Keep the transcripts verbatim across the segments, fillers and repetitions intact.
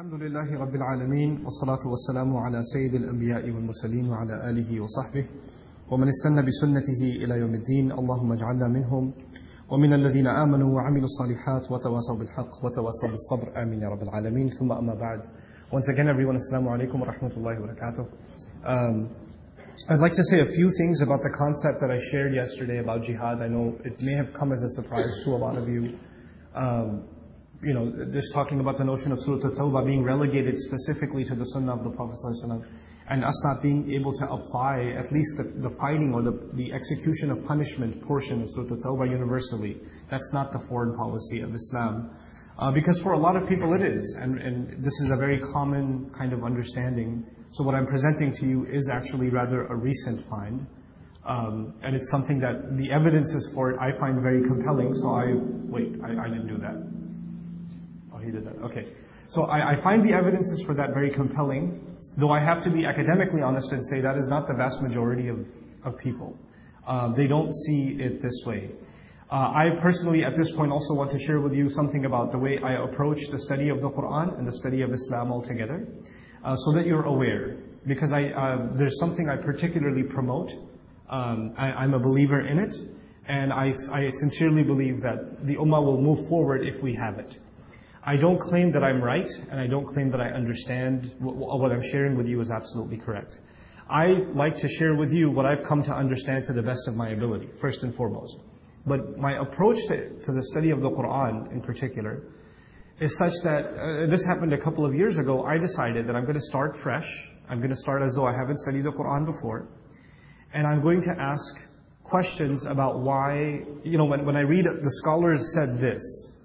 الحمد لله رب العالمين والصلاة والسلام على سيد الأنبياء والمرسلين وعلى آله وصحبه ومن استنى بسنته إلى يوم الدين. اللهم اجعلنا منهم ومن الذين آمنوا وعملوا الصالحات وتواصوا بالحق وتواصوا بالصبر. آمين يا رب العالمين. ثم أما بعد. Once again, everyone, assalamu alaikum wa rahmatullahi wa barakatuh. Um, I'd like to say a few things about the concept that I shared yesterday about jihad. I know it may have come as a surprise to a lot of you. Um, you know, just talking about the notion of Surah At-Tawbah being relegated specifically to the Sunnah of the Prophet ﷺ, and us not being able to apply at least the, the fighting or the, the execution of punishment portion of Surah At-Tawbah universally. That's not the foreign policy of Islam. Uh, because for a lot of people it is, and, and this is a very common kind of understanding. So what I'm presenting to you is actually rather a recent find. Um, and it's something that the evidences for it I find very compelling, so I, wait, I, I didn't do that. Oh, he did that, okay. So I, I find the evidences for that very compelling, though I have to be academically honest and say that is not the vast majority of, of people. Uh, they don't see it this way. Uh, I personally at this point also want to share with you something about the way I approach the study of the Quran and the study of Islam altogether, uh, so that you're aware. Because I, uh, there's something I particularly promote. Um, I, I'm a believer in it, and I, I sincerely believe that the Ummah will move forward if we have it. I don't claim that I'm right, and I don't claim that I understand what, what I'm sharing with you is absolutely correct. I like to share with you what I've come to understand to the best of my ability, first and foremost. But my approach to, to the study of the Quran in particular is such that, uh, this happened a couple of years ago, I decided that I'm going to start fresh. I'm going to start as though I haven't studied the Quran before. And I'm going to ask questions about why, you know, when, when I read the scholars said this,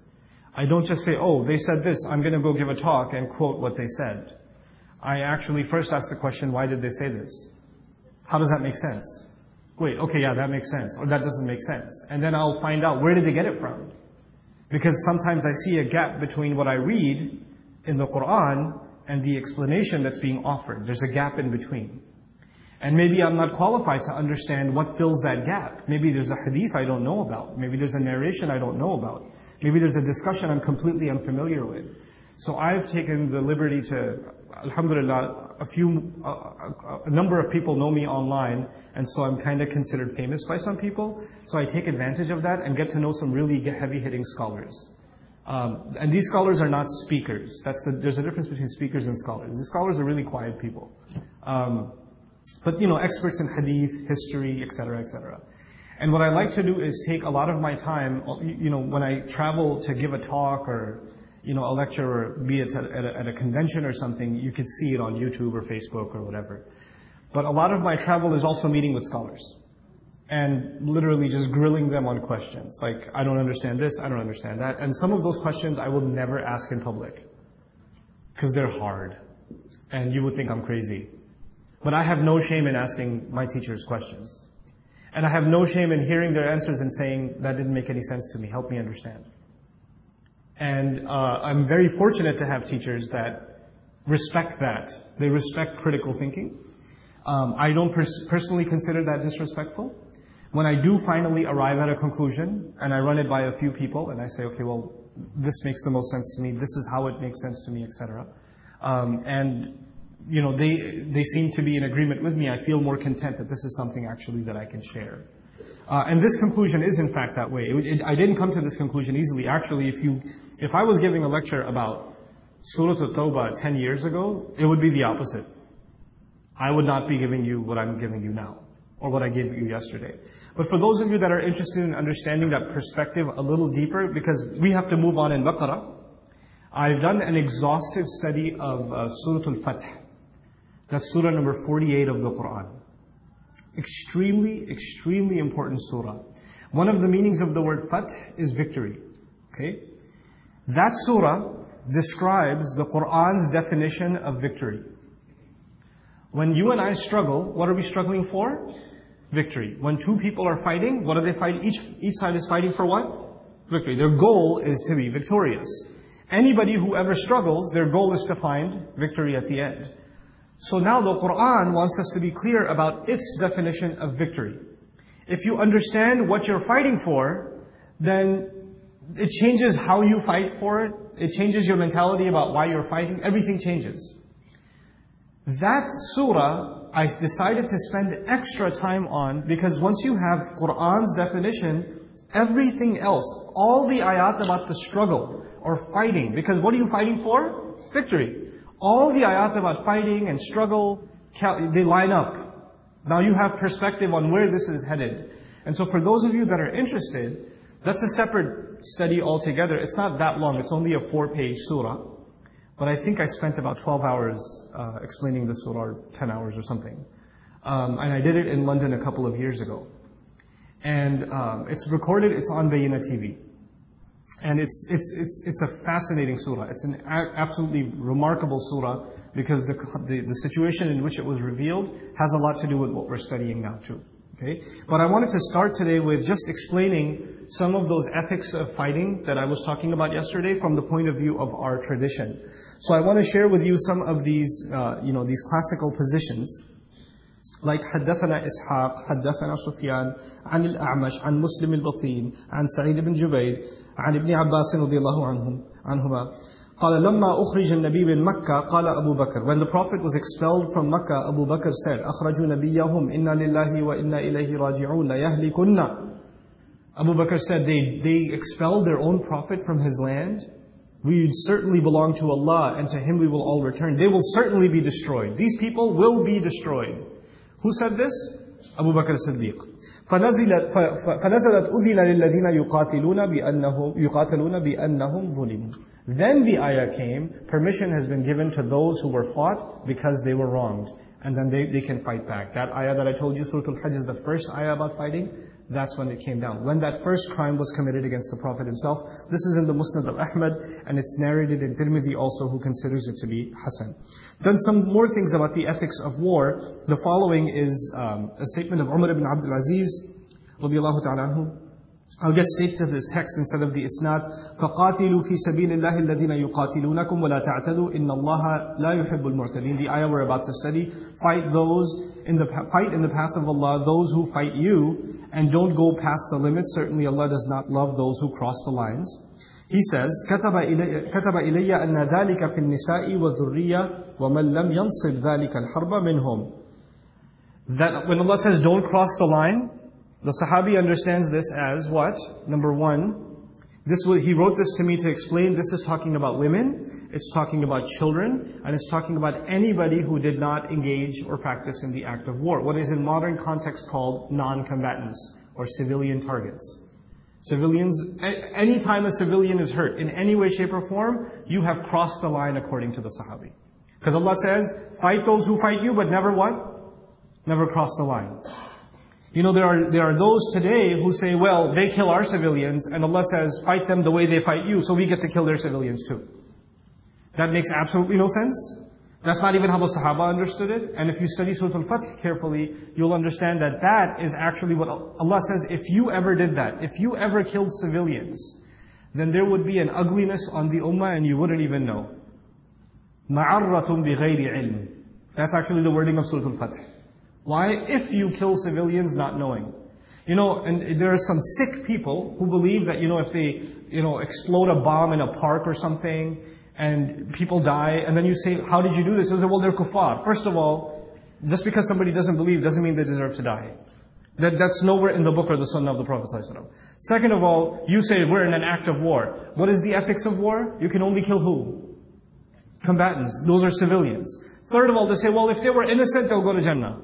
I don't just say, oh, they said this, I'm going to go give a talk and quote what they said. I actually first ask the question, why did they say this? How does that make sense? Wait, okay, yeah, that makes sense. Or that doesn't make sense. And then I'll find out, where did they get it from? Because sometimes I see a gap between what I read in the Quran and the explanation that's being offered. There's a gap in between. And maybe I'm not qualified to understand what fills that gap. Maybe there's a hadith I don't know about. Maybe there's a narration I don't know about. Maybe there's a discussion I'm completely unfamiliar with. So I've taken the liberty to, alhamdulillah, a few, a, a, a number of people know me online, and so I'm kind of considered famous by some people. So I take advantage of that and get to know some really heavy-hitting scholars. Um, and these scholars are not speakers. That's the, there's a difference between speakers and scholars. The scholars are really quiet people. Um, but, you know, experts in hadith, history, et cetera, et cetera. And what I like to do is take a lot of my time, you know, when I travel to give a talk or, you know, a lecture, or be it at a, at a convention or something, you could see it on YouTube or Facebook or whatever. But a lot of my travel is also meeting with scholars and literally just grilling them on questions. Like, I don't understand this, I don't understand that. And some of those questions I will never ask in public because they're hard and you would think I'm crazy. But I have no shame in asking my teachers questions. And I have no shame in hearing their answers and saying, that didn't make any sense to me, help me understand. And uh, I'm very fortunate to have teachers that respect that. They respect critical thinking. Um, I don't pers- personally consider that disrespectful. When I do finally arrive at a conclusion, and I run it by a few people, and I say, okay, well, this makes the most sense to me, this is how it makes sense to me, et cetera. Um, and you know, they they seem to be in agreement with me. I feel more content that this is something actually that I can share. Uh, and this conclusion is in fact that way. It, it, I didn't come to this conclusion easily. Actually, if you, if I was giving a lecture about Surah At-Tawbah ten years ago, it would be the opposite. I would not be giving you what I'm giving you now, or what I gave you yesterday. But for those of you that are interested in understanding that perspective a little deeper, because we have to move on in Baqarah, I've done an exhaustive study of uh, Surah Al-Fath. That's surah number forty-eight of the Quran. Extremely, extremely important surah. One of the meanings of the word fath is victory. Okay? That surah describes the Quran's definition of victory. When you and I struggle, what are we struggling for? Victory. When two people are fighting, what are they fighting? Each, each side is fighting for what? Victory. Their goal is to be victorious. Anybody who ever struggles, their goal is to find victory at the end. So now the Quran wants us to be clear about its definition of victory. If you understand what you're fighting for, then it changes how you fight for it, It changes your mentality about why you're fighting. Everything changes. That surah, I decided to spend extra time on because once you have Qur'an's definition, everything else, all the ayat about the struggle or fighting, because what are you fighting for? Victory. All the ayat about fighting and struggle, they line up. Now you have perspective on where this is headed. And so for those of you that are interested, that's a separate study altogether. It's not that long. It's only a four-page surah. But I think I spent about twelve hours uh, explaining the surah, or ten hours or something. Um, and I did it in London a couple of years ago. And um, it's recorded, it's on Bayyinah T V. And it's it's it's it's a fascinating surah. It's an a- absolutely remarkable surah because the, the the situation in which it was revealed has a lot to do with what we're studying now too. Okay? But I wanted to start today with just explaining some of those ethics of fighting that I was talking about yesterday from the point of view of our tradition. So I want to share with you some of these, uh, you know, these classical positions. Like حدثنا إسحاق حدثنا سفيان عن الأعمش عن مسلم البطين عن سعيد بن جبير عن ابن عباس رضي الله عنهم عنهما قال لما أخرج النبي من مكة قال أبو بكر. When the Prophet was expelled from Makkah, Abu Bakr said, أخرجوا نبيهم إنا لله وإنا إليه راجعون ليهلكنا. Abu Bakr said, they, they expelled their own Prophet from his land. We certainly belong to Allah and to Him we will all return. They will certainly be destroyed. These people will be destroyed. Who said this? Abu Bakr as-Siddiq. فنزلت فنزلت أذن للذين يقاتلون بأنهم يقاتلون بأنهم ظلموا. Then the ayah came, permission has been given to those who were fought because they were wronged. And then they, they can fight back. That ayah that I told you, Surah Al-Hajj, is the first ayah about fighting. That's when it came down. When that first crime was committed against the Prophet himself. This is in the Musnad of Ahmad, and it's narrated in Tirmidhi also, who considers it to be Hasan. Then some more things about the ethics of war. The following is um, a statement of Umar ibn Abdul Aziz, radiyallahu ta'ala anhu. I'll get straight to this text instead of the isnad. فَقَاتِلُوا فِي سَبِيلِ اللَّهِ الَّذِينَ يُقَاتِلُونَكُمْ وَلَا تَعْتَدُوا إِنَّ اللَّهَ لَا يُحِبُّ الْمُعْتَدِينَ. The ayah we're about to study. Fight those in the fight in the path of Allah, those who fight you, and don't go past the limits. Certainly Allah does not love those who cross the lines. He says, كتب إلي, كتب إلي أن ذلك في النساء والذرية ومن لم ينصب ذلك الحرب منهم. That when Allah says don't cross the line, the Sahabi understands this as what? Number one, this was, he wrote this to me to explain this is talking about women, it's talking about children, and it's talking about anybody who did not engage or practice in the act of war. What is in modern context called non-combatants or civilian targets. Civilians, any time a civilian is hurt in any way, shape or form, you have crossed the line according to the Sahabi. Because Allah says, fight those who fight you, but never what? Never cross the line. You know, there are there are those today who say, well, they kill our civilians, and Allah says, fight them the way they fight you, so we get to kill their civilians too. That makes absolutely no sense. That's not even how the Sahaba understood it. And if you study Surah Al-Fath carefully, you'll understand that that is actually what Allah says, if you ever did that, if you ever killed civilians, then there would be an ugliness on the ummah and you wouldn't even know. مَعَرَّةٌ بِغَيْرِ عِلْمٍ. That's actually the wording of Surah Al-Fath. Why? If you kill civilians not knowing. You know, and there are some sick people who believe that, you know, if they, you know, explode a bomb in a park or something, and people die, and then you say, how did you do this? They say, well, they're kuffar. First of all, just because somebody doesn't believe doesn't mean they deserve to die. That, that's nowhere in the book or the sunnah of the Prophet ﷺ. Second of all, you say we're in an act of war. What is the ethics of war? You can only kill who? Combatants. Those are civilians. Third of all, they say, well, if they were innocent, they'll go to Jannah.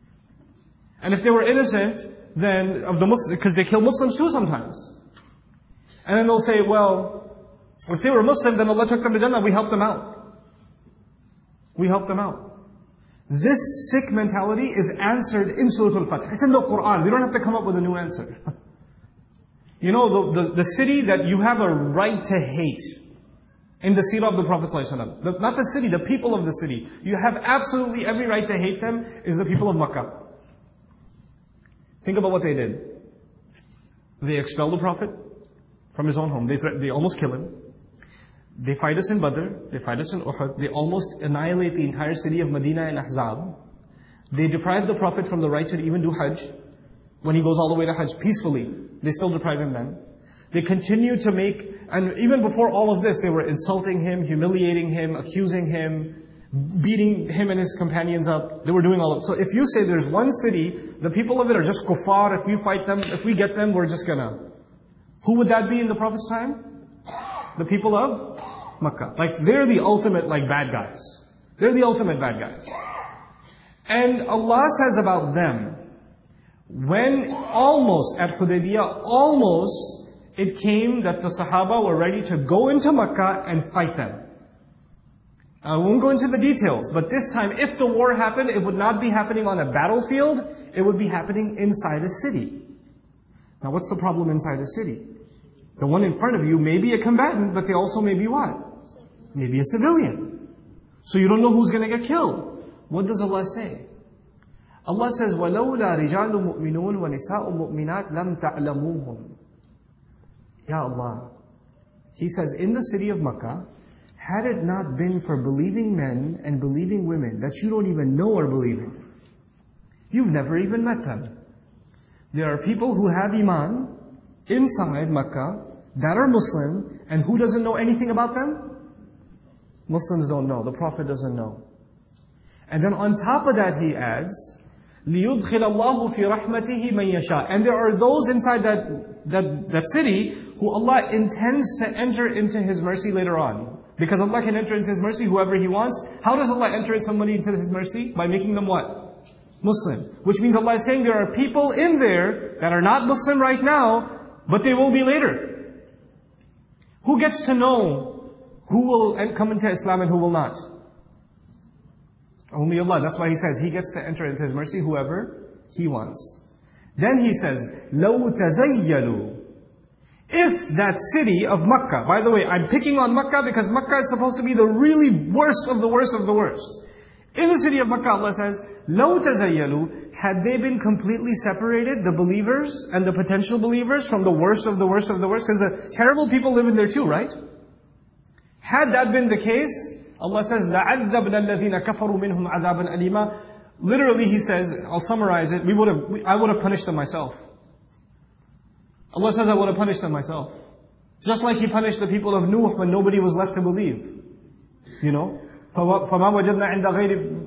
And if they were innocent, then of the Muslims, because they kill Muslims too sometimes. And then they'll say, well, if they were Muslim, then Allah took them to Jannah, we helped them out. We helped them out. This sick mentality is answered in Surah Al-Fath. It's in the Quran. We don't have to come up with a new answer. You know, the, the, the city that you have a right to hate in the seerah of the Prophet ﷺ. The, not the city, the people of the city. You have absolutely every right to hate them, is the people of Makkah. Think about what they did. They expelled the Prophet from his own home. They threat, they almost kill him. They fight us in Badr. They fight us in Uhud. They almost annihilate the entire city of Medina and Ahzab. They deprive the Prophet from the right to even do Hajj. When he goes all the way to Hajj peacefully, they still deprive him then. They continue to make And even before all of this, they were insulting him, humiliating him, accusing him, beating him and his companions up. They were doing all of it. So if you say there's one city, the people of it are just kuffar, if we fight them, if we get them, we're just gonna. Who would that be in the Prophet's time? The people of Makkah. Like they're the ultimate like bad guys. They're the ultimate bad guys. And Allah says about them, when almost at Hudaybiyah, almost it came that the Sahaba were ready to go into Makkah and fight them. I won't go into the details, but this time, if the war happened, it would not be happening on a battlefield, it would be happening inside a city. Now what's the problem inside a city? The one in front of you may be a combatant, but they also may be what? Maybe a civilian. So you don't know who's going to get killed. What does Allah say? Allah says, وَلَوْلَا رِجَالُ مُؤْمِنُونَ وَنِسَاءُ مُؤْمِنَاتٍ لَمْ تَعْلَمُوهُمْ. Ya Allah. He says, in the city of Makkah, had it not been for believing men and believing women that you don't even know are believing, you've never even met them. There are people who have Iman inside Makkah that are Muslim, and who doesn't know anything about them? Muslims don't know. The Prophet doesn't know. And then on top of that he adds, لِيُدْخِلَ اللَّهُ فِي رَحْمَتِهِ مَنْ يَشَاءُ. And there are those inside that, that, that city who Allah intends to enter into His mercy later on. Because Allah can enter into His mercy whoever He wants. How does Allah enter somebody into His mercy? By making them what? Muslim. Which means Allah is saying there are people in there that are not Muslim right now, but they will be later. Who gets to know who will come into Islam and who will not? Only Allah. That's why He says He gets to enter into His mercy whoever He wants. Then He says, لَوْ تَزَيَّلُوا. If that city of Makkah, by the way, I'm picking on Makkah because Makkah is supposed to be the really worst of the worst of the worst. In the city of Makkah, Allah says, لَوْ تَزَيَّلُوا. Had they been completely separated, the believers and the potential believers, from the worst of the worst of the worst, because the terrible people live in there too, right? Had that been the case, Allah says, لَعَذَّبْنَا الَّذِينَ كَفَرُوا مِنْهُمْ عَذَابًا أَلِيمًا. Literally, He says, I'll summarize it, we would have, I would have punished them myself. Allah says, I would have punished them myself. Just like He punished the people of Nuh when nobody was left to believe. You know? فَمَا وَجَدْنَا عِنْدَ غَيْرِ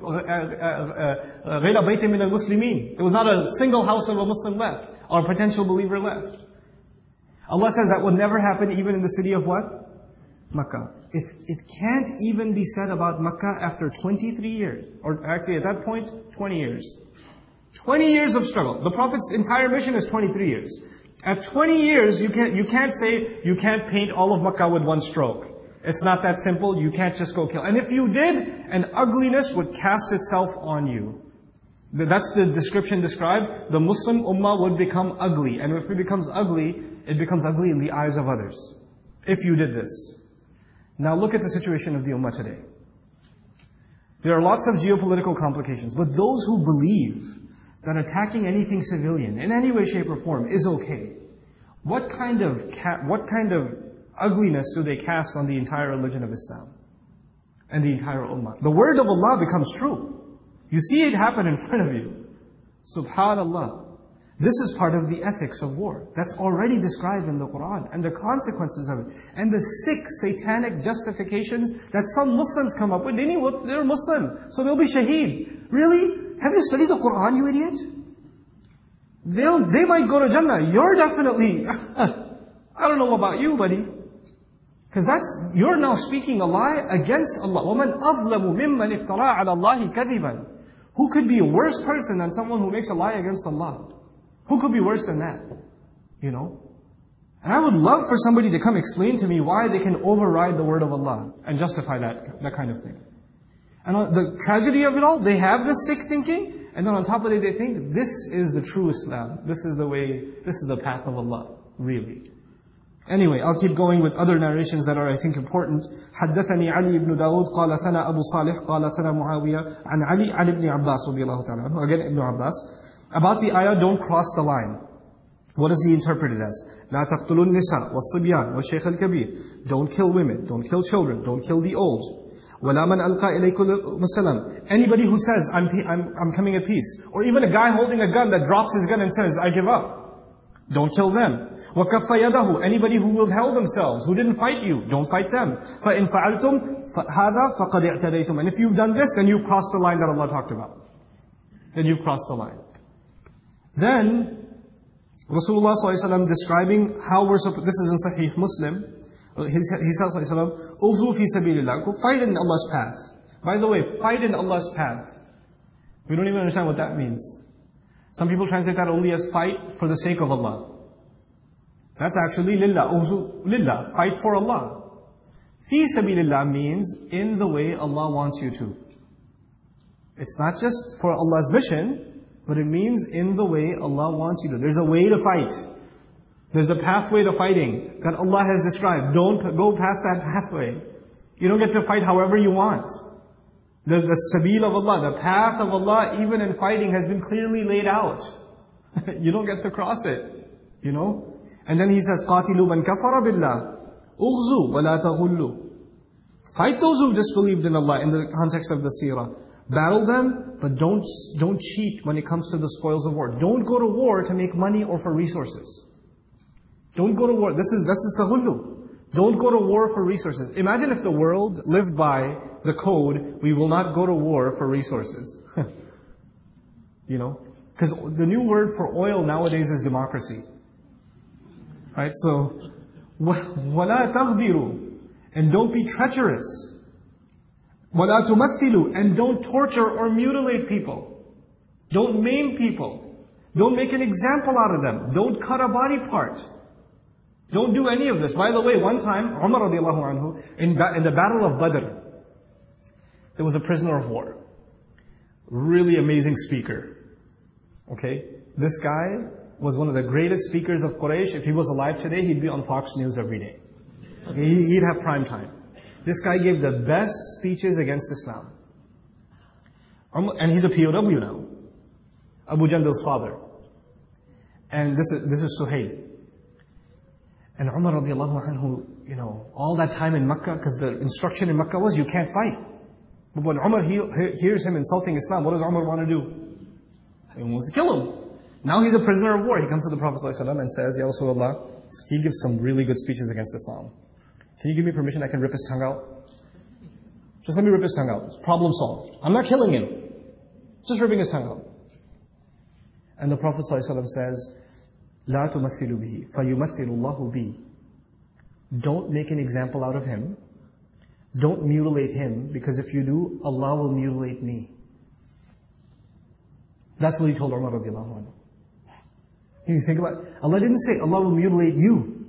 غَيْرَ بَيْتٍ مِنَ الْمُسْلِمِينَ. There was not a single house of a Muslim left, or a potential believer left. Allah says that would never happen even in the city of what? Makkah. If it can't even be said about Makkah after twenty-three years, or actually at that point, twenty years. twenty years of struggle. The Prophet's entire mission is twenty-three years. At twenty years, you can't, you can't say, you can't paint all of Makkah with one stroke. It's not that simple. You can't just go kill. And if you did, an ugliness would cast itself on you. That's the description described. The Muslim Ummah would become ugly. And if it becomes ugly, it becomes ugly in the eyes of others. If you did this. Now look at the situation of the Ummah today. There are lots of geopolitical complications. But those who believe that attacking anything civilian, in any way, shape or form, is okay, what kind of ca- what kind of ugliness do they cast on the entire religion of Islam and the entire Ummah? The word of Allah becomes true. You see it happen in front of you. Subhanallah. This is part of the ethics of war. That's already described in the Quran, and the consequences of it. And the sick, satanic justifications that some Muslims come up with. They need, they're Muslim, so they'll be shaheed. Really? Have you studied the Quran, you idiot? They'll, they might go to Jannah. You're definitely, I don't know about you, buddy. Because that's, you're now speaking a lie against Allah. وَمَنْ أَظْلَمُ مِمَّنْ اِفْتَرَىٰ عَلَى اللَّهِ كَذِبًا. Who could be a worse person than someone who makes a lie against Allah? Who could be worse than that? You know? And I would love for somebody to come explain to me why they can override the word of Allah and justify that, that kind of thing. And the tragedy of it all, they have this sick thinking, and then on top of it they think, this is the true Islam. This is the way, this is the path of Allah. Really. Anyway, I'll keep going with other narrations that are, I think, important. حدثني علي بن داود قال ثنا أبو صالح قال ثنا معاوية عن علي عن ابن عباس رضي الله تعالى عنه. Again, Ibn Abbas. About the ayah, don't cross the line. What does he interpret it as? لا تقتلوا النساء والصبيان والشيخ الكبير. Don't kill women, don't kill children, don't kill the old. ولا من ألقى إليكم السلام. Anybody who says, I'm, I'm, I'm coming at peace. Or even a guy holding a gun that drops his gun and says, I give up. don't kill them. وَكَفَّ يَدَهُ, anybody who withheld themselves, who didn't fight you, don't fight them. فَإِنْ فَعَلْتُمْ هَذَا فَقَدْ اعْتَدَيْتُمْ. And if you've done this, then you've crossed the line that Allah talked about. Then you've crossed the line. Then, Rasulullah ﷺ describing how we're supposed, this is in Sahih Muslim, he says, "Ughzu fi sabilillah." Go fight in Allah's path. By the way, fight in Allah's path. We don't even understand what that means. Some people translate that only as fight for the sake of Allah. That's actually lillah. Ughzu lillah. Fight for Allah. Fi sabilillah means in the way Allah wants you to. It's not just for Allah's mission, but it means in the way Allah wants you to. There's a way to fight. There's a pathway to fighting that Allah has described. Don't go past that pathway. You don't get to fight however you want. The, the sabil of Allah, the path of Allah, even in fighting, has been clearly laid out. You don't get to cross it. You know? And then he says, قَاتِلُوا مَنْ كَفَرَ بِاللَّهِ أُغْزُوا وَلَا تَغُلُّوا. Fight those who disbelieved in Allah in the context of the seerah. Battle them, but don't, don't cheat when it comes to the spoils of war. Don't go to war to make money or for resources. Don't go to war. This is, this is taghullu. Don't go to war for resources. Imagine if the world lived by the code, we will not go to war for resources. You know? Because the new word for oil nowadays is democracy. Right? So, وَلَا تَغْدِرُوا. And don't be treacherous. وَلَا تُمَثِّلُوا. And don't torture or mutilate people. Don't maim people. Don't make an example out of them. Don't cut a body part. Don't do any of this. By the way, one time, Umar radiallahu anhu, in, in the Battle of Badr, there was a prisoner of war. Really amazing speaker. Okay? This guy was one of the greatest speakers of Quraysh. If he was alive today, he'd be on Fox News every day. Okay? He'd have prime time. This guy gave the best speeches against Islam. And he's a P O W now. Abu Jandal's father. And this is, this is Suhail. And Umar radiallahu anhu, you know, all that time in Makkah, because the instruction in Makkah was, you can't fight. But when Umar he, he hears him insulting Islam, what does Umar want to do? He wants to kill him. Now he's a prisoner of war. He comes to the Prophet ﷺ and says, Ya Rasulullah, he gives some really good speeches against Islam. Can you give me permission I can rip his tongue out? Just let me rip his tongue out. Problem solved. I'm not killing him. Just ripping his tongue out. And the Prophet ﷺ says, لا تمثلوا به فيمثل الله بي. Don't make an example out of him. Don't mutilate him, because if you do, Allah will mutilate me. That's what he told Umar radiallahu anhu. You think about it. Allah didn't say Allah will mutilate you.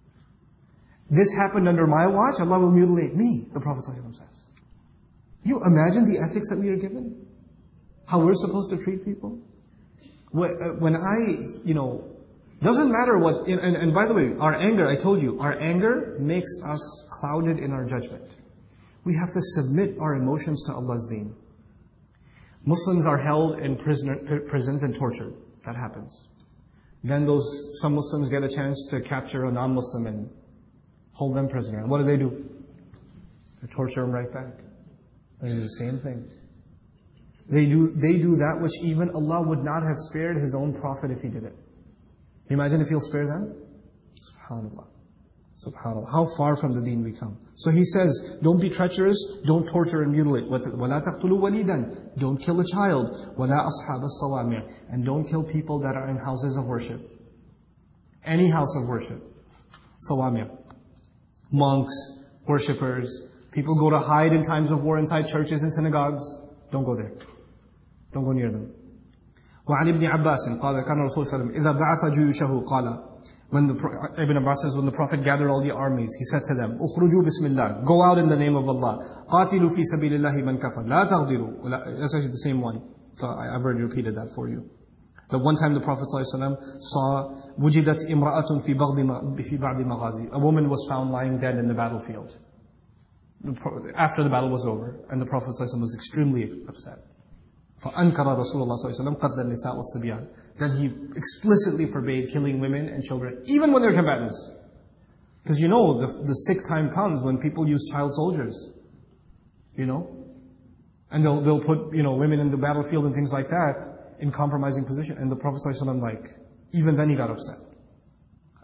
This happened under my watch, Allah will mutilate me, the Prophet ﷺ says. You imagine the ethics that we are given? How we're supposed to treat people? When I, you know, doesn't matter what, and, and by the way, our anger, I told you, our anger makes us clouded in our judgment. We have to submit our emotions to Allah's deen. Muslims are held in prisoner, prisons and tortured. That happens. Then those, some Muslims get a chance to capture a non-Muslim and hold them prisoner. And what do they do? They torture them right back. They do the same thing. They do, they do that which even Allah would not have spared His own Prophet if He did it. Can you imagine if He'll spare them? SubhanAllah. SubhanAllah. How far from the deen we come. So He says, don't be treacherous, don't torture and mutilate. وَلَا تَقْتُلُوا وَلِيدًا. Don't kill a child. وَلَا أَصْحَابَ الصَّوَامِعِ. And don't kill people that are in houses of worship. Any house of worship. Sawami'. Monks, worshippers. People go to hide in times of war inside churches and synagogues. Don't go there. Don't go near them. وعن ابن عباس قال كان الرسول صلى الله عليه وسلم إذا بعث جيوشه قال, when the, Ibn Abbas says, when the Prophet gathered all the armies, he said to them, اخرجوا بسم الله, go out in the name of Allah. قاتلوا في سبيل الله من كفر لا تغدروا. That's actually the same one. So I, I've already repeated that for you. The one time the Prophet ﷺ saw وجدت امرأة في بعض في بعض مغازي. A woman was found lying dead in the battlefield. After the battle was over, and the Prophet ﷺ was extremely upset. فَأَنْكَرَ رَسُولُ اللَّهِ صَلَّى اللَّهُ عَلَيْهِ وَسَلَّمَ قَتْلَ النِّسَاءِ وَالصِّبْيَانِ. Then he explicitly forbade killing women and children, even when they're combatants. Because you know, the, the sick time comes when people use child soldiers. You know? And they'll, they'll put, you know, women in the battlefield and things like that in compromising position. And the Prophet ﷺ, like, even then he got upset.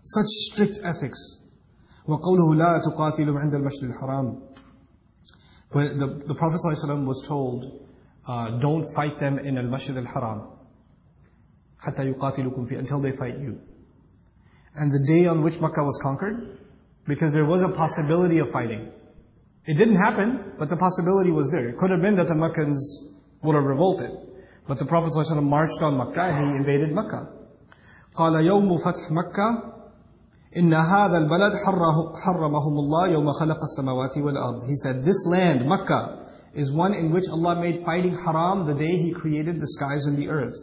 Such strict ethics. وَقَوْلُهُ لَا تُقَاتِلُوا عِنْدَ الْمَشْرِ الْحَرَامِ. When the, the Prophet ﷺ was told, uh, don't fight them in al-Masjid al-Haram. حَتَّى يُقَاتِلُكُمْ فِي, until they fight you. And the day on which Makkah was conquered, because there was a possibility of fighting. It didn't happen, but the possibility was there. It could have been that the Meccans would have revolted. But the Prophet ﷺ marched on Makkah and he invaded Makkah. قال يوم فتح مكة إن هذا البلد حرمهم الله يوم خلق السماوات والأرض. He said, this land, Makkah, is one in which Allah made fighting haram the day He created the skies and the earth.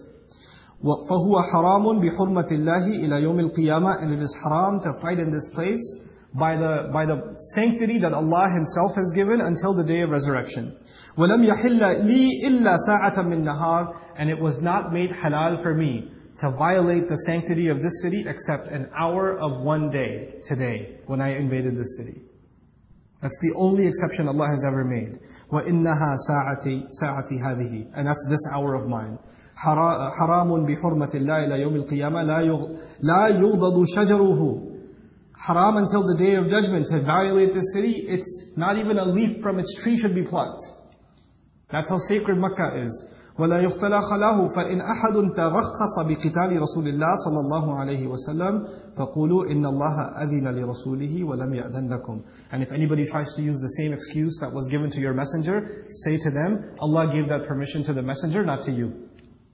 فهو حرام بحرمة الله إلى يوم القيامة. And it is haram to fight in this place by the, by the sanctity that Allah Himself has given until the day of resurrection. وَلَمْ يَحِلَّ لِي إِلَّا سَاعَةً مِّن نَهَارٍ. And it was not made halal for me to violate the sanctity of this city except an hour of one day, today, when I invaded this city. That's the only exception Allah has ever made. وَإِنَّهَا سَاعَتِي سَاعَتِي هَذِهِ. And that's this hour of mine. حَرَامٌ بِحُرْمَةِ اللَّهِ إِلَى يَوْمِ الْقِيَامَةِ لَا يُغْضَضُ شَجَرُهُ. Haram until the day of judgment. To violate this city, it's not even a leaf from its tree should be plucked. That's how sacred Makkah is. وَلَا يُخْتَلَى خَلَاهُ فَإِنْ أَحَدٌ تَرَخَّصَ بِقِتَالِ رَسُولِ اللَّهِ صَلَّى اللَّهُ عَلَيْهِ وَسَلَّمْ فَقُولُوا إِنَّ اللَّهَ أَذِنَ لِرَسُولِهِ وَلَمْ يَأْذَنْ لَكُمْ. And if anybody tries to use the same excuse that was given to your messenger, say to them, Allah gave that permission to the messenger, not to you.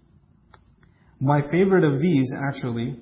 My favorite of these, actually,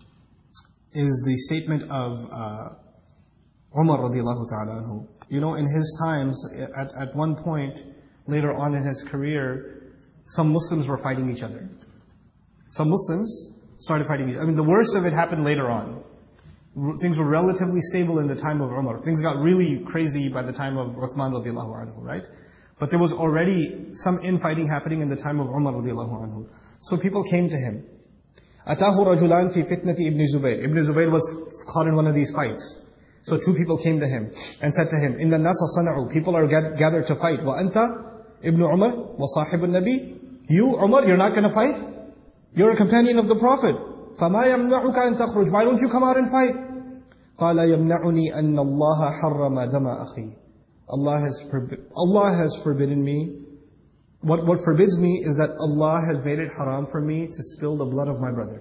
is the statement of uh, Umar radiallahu ta'ala anhu. You know, in his times, at, at one point, later on in his career, some Muslims were fighting each other. Some Muslims started fighting each other. I mean, the worst of it happened later on. Things were relatively stable in the time of Umar. Things got really crazy by the time of Uthman radiallahu anhu, right? But there was already some infighting happening in the time of Umar radiallahu anhu. So people came to him. أَتَاهُ رَجُلَانْ فِي فِتْنَةِ Ibn Zubayr. Ibn Zubayr was caught in one of these fights. So two people came to him and said to him, إِنَّ النَّاسَ صَنَعُوا. People are gathered to fight. وَأَنْتَ Ibn Umar وَصَاحِبُ النَّبِي. You, Umar, you're not going to fight? You're a companion of the Prophet. فَمَا يَمْنَعُكَ أَن تَخْرُجْ. Why don't you come out and fight? قَالَ يَمْنَعُنِي أَنَّ اللَّهَ حَرَّمَ دَمَ أَخِي. Allah has, forbi- Allah has forbidden me. What, what forbids me is that Allah has made it haram for me to spill the blood of my brother.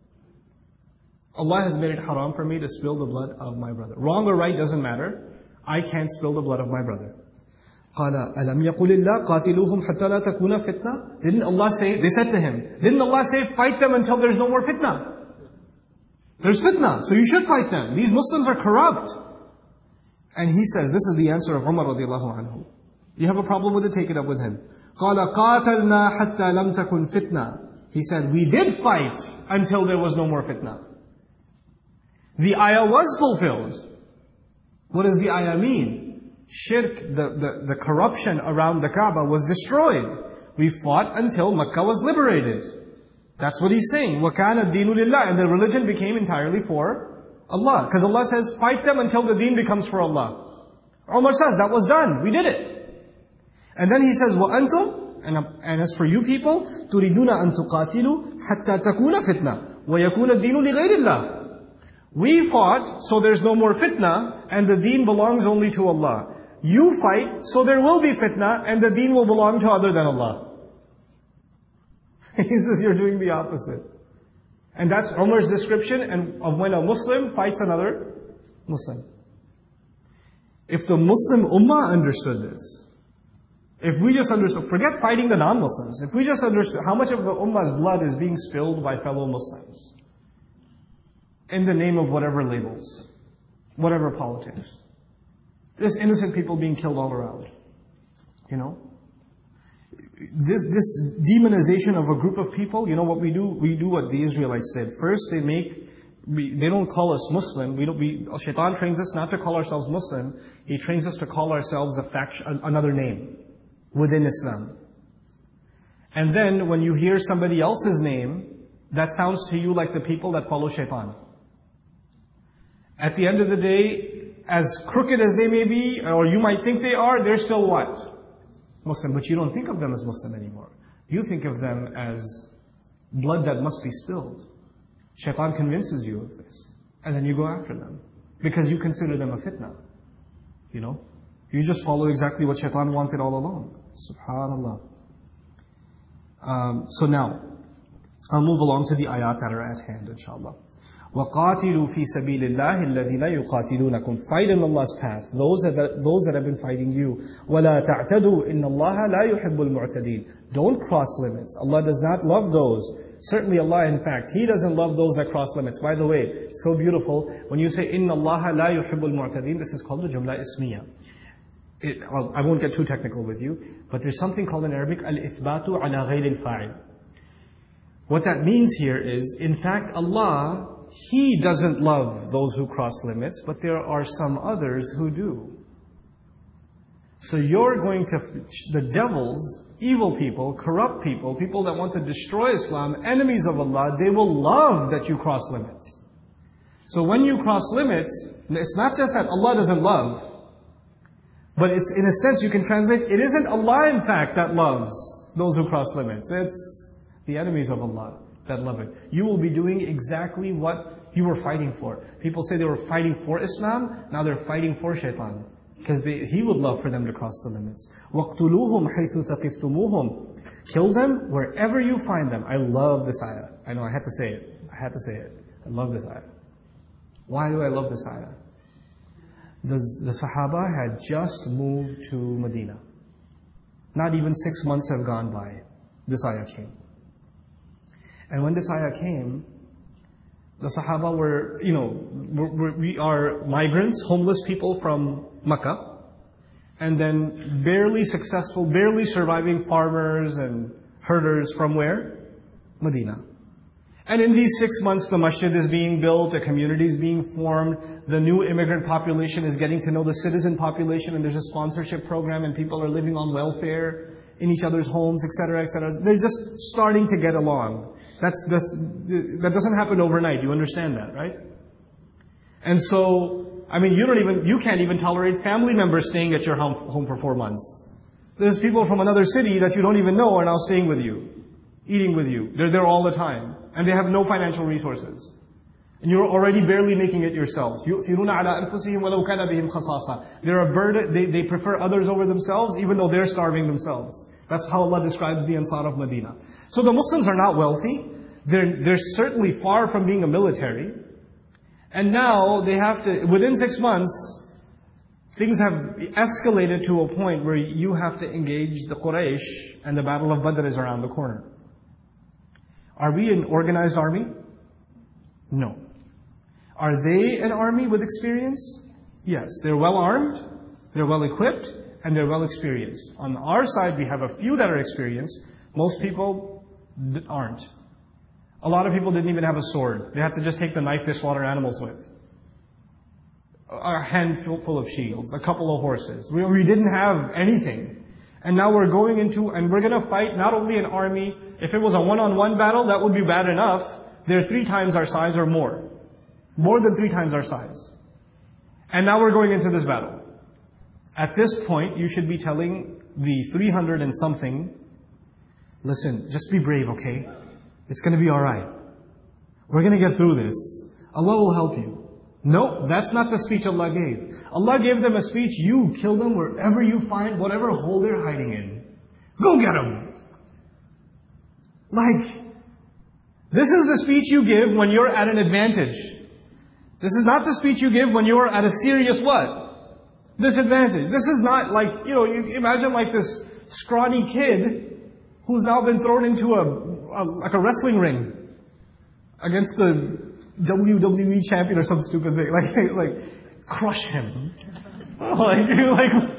Allah has made it haram for me to spill the blood of my brother. Wrong or right doesn't matter. I can't spill the blood of my brother. قال ألم يقل الله قاتلوهم حتى لا تكون فتنة. Didn't Allah say, they said to him, didn't Allah say fight them until there's no more fitna? There's fitna, so you should fight them. These Muslims are corrupt. And he says, this is the answer of Umar radiallahu anhu. You have a problem with it, take it up with him. قال قاتلنا حتى لم تكن فتنة. He said, we did fight until there was no more fitna. The ayah was fulfilled. What does the ayah mean? Shirk, the, the, the corruption around the Kaaba was destroyed. We fought until Makkah was liberated. That's what he's saying. وَكَانَ الدِّينُ لِلَّهِ. And the religion became entirely for Allah. Because Allah says, fight them until the deen becomes for Allah. Umar says, that was done. We did it. And then he says, وَأَنْتُمْ. And, and as for you people, تُرِيدُونَ أَن تُقَاتِلُوا حَتَّى تَكُونَ فِتْنَةً وَيَكُونَ الدِّينُ لِغَيْرِ اللَّهِ. We fought, so there's no more fitna, and the deen belongs only to Allah. You fight, so there will be fitna, and the deen will belong to other than Allah. He says you're doing the opposite. And that's Umar's description and of when a Muslim fights another Muslim. If the Muslim Ummah understood this, if we just understood, forget fighting the non-Muslims, if we just understood how much of the Ummah's blood is being spilled by fellow Muslims, in the name of whatever labels, whatever politics. There's innocent people being killed all around. You know? This, this demonization of a group of people, you know what we do? We do what the Israelites did. First they make, we, they don't call us Muslim. We don't, we, Shaitan trains us not to call ourselves Muslim. He trains us to call ourselves a faction, another name within Islam. And then when you hear somebody else's name, that sounds to you like the people that follow Shaitan. At the end of the day, as crooked as they may be, or you might think they are, they're still what? Muslim. But you don't think of them as Muslim anymore. You think of them as blood that must be spilled. Shaitan convinces you of this. And then you go after them. Because you consider them a fitna. You know? You just follow exactly what shaitan wanted all along. Subhanallah. Um, so now, I'll move along to the ayat that are at hand, inshallah. وَقَاتِلُوا فِي سَبِيلِ اللَّهِ الَّذِينَ يُقَاتِلُونَكُمْ. Fight in Allah's path, those that, those that have been fighting you. وَلَا تَعْتَدُوا إِنَّ اللَّهَ لَا يُحِبُّ الْمُعْتَدِينَ. Don't cross limits. Allah does not love those. Certainly Allah, in fact, He doesn't love those that cross limits. By the way, so beautiful, when you say إِنَّ اللَّهَ لَا يُحِبُّ الْمُعْتَدِينَ, this is called the Jumla Ismiya. It, I won't get too technical with you, but there's something called in Arabic, al-ithbatu ala ghayr al-fa'il. What that means here is, in fact, Allah, He doesn't love those who cross limits, but there are some others who do. So you're going to, the devils, evil people, corrupt people, people that want to destroy Islam, enemies of Allah, they will love that you cross limits. So when you cross limits, it's not just that Allah doesn't love, but it's, in a sense, you can translate, it isn't Allah, in fact, that loves those who cross limits. It's the enemies of Allah that love it. You will be doing exactly what you were fighting for. People say they were fighting for Islam, now they're fighting for shaitan. Because they, he would love for them to cross the limits. وَاقْتُلُوهُمْ حَيْثُ ثَقِفْتُمُوهُمْ. Kill them wherever you find them. I love this ayah. I know, I had to say it. I had to say it. I love this ayah. Why do I love this ayah? The, the Sahaba had just moved to Medina. Not even six months have gone by. This ayah came. And when this ayah came, the Sahaba were, you know, we're, we are migrants, homeless people from Makkah, and then barely successful, barely surviving farmers and herders from where? Medina. And in these six months, the masjid is being built, the community is being formed, the new immigrant population is getting to know the citizen population, and there's a sponsorship program, and people are living on welfare in each other's homes, et cetera, et cetera. They're just starting to get along. That's, that's, that doesn't happen overnight. You understand that, right? And so, I mean, you don't even, you can't even tolerate family members staying at your home, home for four months. There's people from another city that you don't even know are now staying with you, eating with you. They're there all the time. And they have no financial resources. And you're already barely making it yourselves. يُؤْثِرُونَ عَلَىٰ أَنفُسِهِمْ وَلَوْ كَانَ بِهِمْ خَصَاصَةٌ. They're a burden, they, they prefer others over themselves, even though they're starving themselves. That's how Allah describes the Ansar of Medina. So the Muslims are not wealthy. They're, they're certainly far from being a military. And now they have to, within six months, things have escalated to a point where you have to engage the Quraysh, and the Battle of Badr is around the corner. Are we an organized army? No. Are they an army with experience? Yes. They're well armed, they're well equipped, and they're well experienced. On our side, we have a few that are experienced. Most people aren't. A lot of people didn't even have a sword. They had to just take the knife they slaughter animals with. A handful full of shields, a couple of horses. We, we didn't have anything. And now we're going into, and we're going to fight not only an army. If it was a one-on-one battle, that would be bad enough. They're three times our size or more. More than three times our size. And now we're going into this battle. At this point, you should be telling the three hundred and something, listen, just be brave, okay? It's going to be alright. We're going to get through this. Allah will help you. No, that's not the speech Allah gave. Allah gave them a speech, you kill them wherever you find whatever hole they're hiding in. Go get them! Like, this is the speech you give when you're at an advantage. This is not the speech you give when you're at a serious what? Disadvantage. This is not like, you know, you imagine like this scrawny kid who's now been thrown into a, a like a wrestling ring against the W W E champion or some stupid thing. Like, like, crush him. like,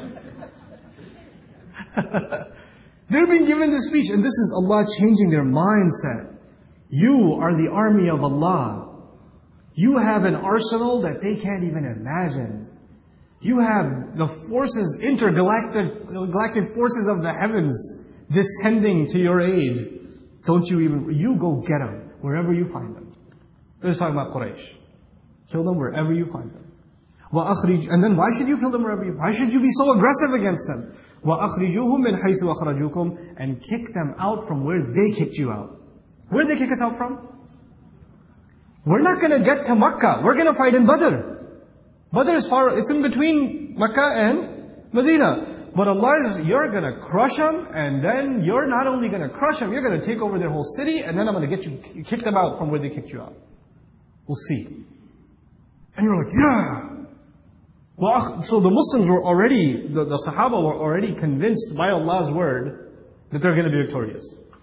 like, they're being given this speech, and this is Allah changing their mindset. You are the army of Allah. You have an arsenal that they can't even imagine. You have the forces, intergalactic galactic forces of the heavens descending to your aid. Don't you even, you go get them wherever you find them. They're talking about Quraysh. Kill them wherever you find them. وَأَخْرِجْ And then why should you kill them wherever you, why should you be so aggressive against them? وَأَخْرِجُوهُمْ مِنْ حَيْثُ أَخْرَجُوكُمْ And kick them out from where they kicked you out. Where did they kick us out from? we're not going to get to Makkah. We're going to fight in Badr. Badr is far, it's in between Makkah and Medina. But Allah is, you're going to crush them, and then you're not only going to crush them, you're going to take over their whole city, and then I'm going to get you, kick them out from where they kicked you out. We'll see. And you're like, yeah. Well, so the Muslims were already, the, the Sahaba were already convinced by Allah's word that they're going to be victorious.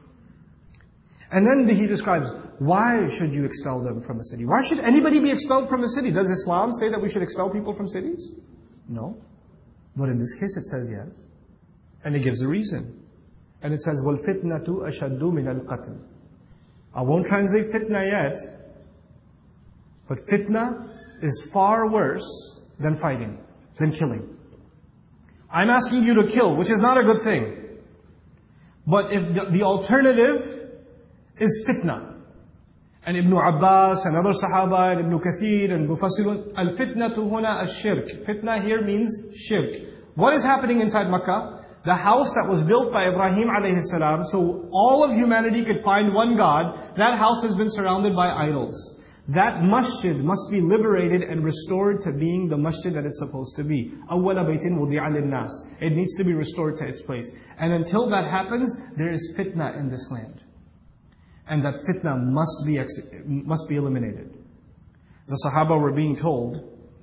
And then He describes, why should you expel them from a city? Why should anybody be expelled from a city? Does Islam say that we should expel people from cities? No. But in this case it says yes. And it gives a reason. And it says, وَالْفِتْنَةُ أَشَدُّ مِنَ الْقَتْلِ. I won't translate fitna yet. But fitna is far worse than fighting, than killing. I'm asking you to kill, which is not a good thing. But if the, the alternative is fitna. And Ibn Abbas and other Sahaba and Ibn Kathir and Mufassirun, al-fitnatu huna al-shirk. Fitna here means shirk. What is happening inside Makkah? The house that was built by Ibrahim alayhi salam, so all of humanity could find one God, that house has been surrounded by idols. That masjid must be liberated and restored to being the masjid that it's supposed to be. أَوَّلَ بَيْتٍ وُضِعَ لِلنَّاسِ. It needs to be restored to its place. And until that happens, there is fitna in this land. And that fitna must be must be eliminated. The Sahaba were being told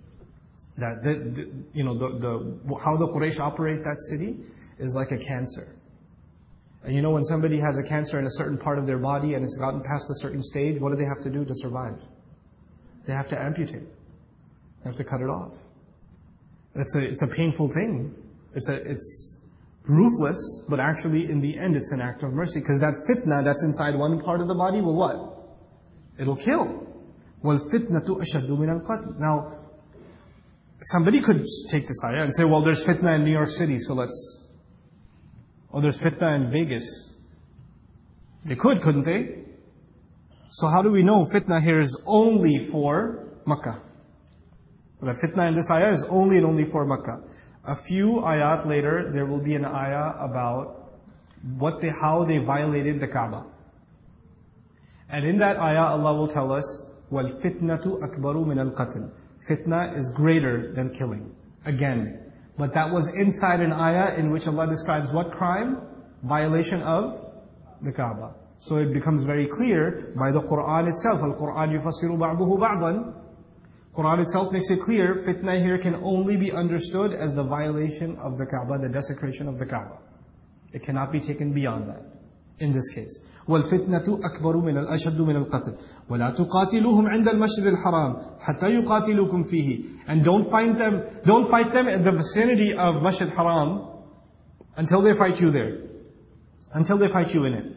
that the, the, you know the, the how the Quraysh operate that city is like a cancer. And you know when somebody has a cancer in a certain part of their body and it's gotten past a certain stage, what do they have to do to survive? They have to amputate. They have to cut it off. It's a it's a painful thing. It's a it's ruthless, but actually in the end it's an act of mercy. Because that fitna that's inside one part of the body will what? It'll kill. وَالْفِتْنَةُ أَشَدُّ مِنَ الْقَتْلِ. Now, somebody could take this ayah and say, well, there's fitna in New York City, so let's... Or there's fitna in Vegas. They could, couldn't they? So how do we know fitna here is only for Makkah? Well, the fitna in this ayah is only and only for Makkah. A few ayat later, there will be an ayah about what they, how they violated the Kaaba. And in that ayah, Allah will tell us, وَالْفِتْنَةُ أَكْبَرُ مِنَ الْقَتْلِ. Fitna is greater than killing. Again. But that was inside an ayah in which Allah describes what crime? Violation of the Kaaba. So it becomes very clear by the Quran itself. Al-Quran yufassiru ba'duhu ba'dan. Quran itself makes it clear, fitna here can only be understood as the violation of the Kaaba, the desecration of the Kaaba. It cannot be taken beyond that, in this case. وَالْفِتْنَةُ أَكْبَرُ مِنَ الْأَشَدُّ مِنَ الْقَتْلِ وَلَا تُقَاتِلُوهُمْ عِنْدَ الْمَسْجِدِ الْحَرَامِ حَتَّى يُقَاتِلُوكُمْ فِيهِ. And don't find them, don't fight them in the vicinity of Masjid Haram until they fight you there. Until they fight you in it.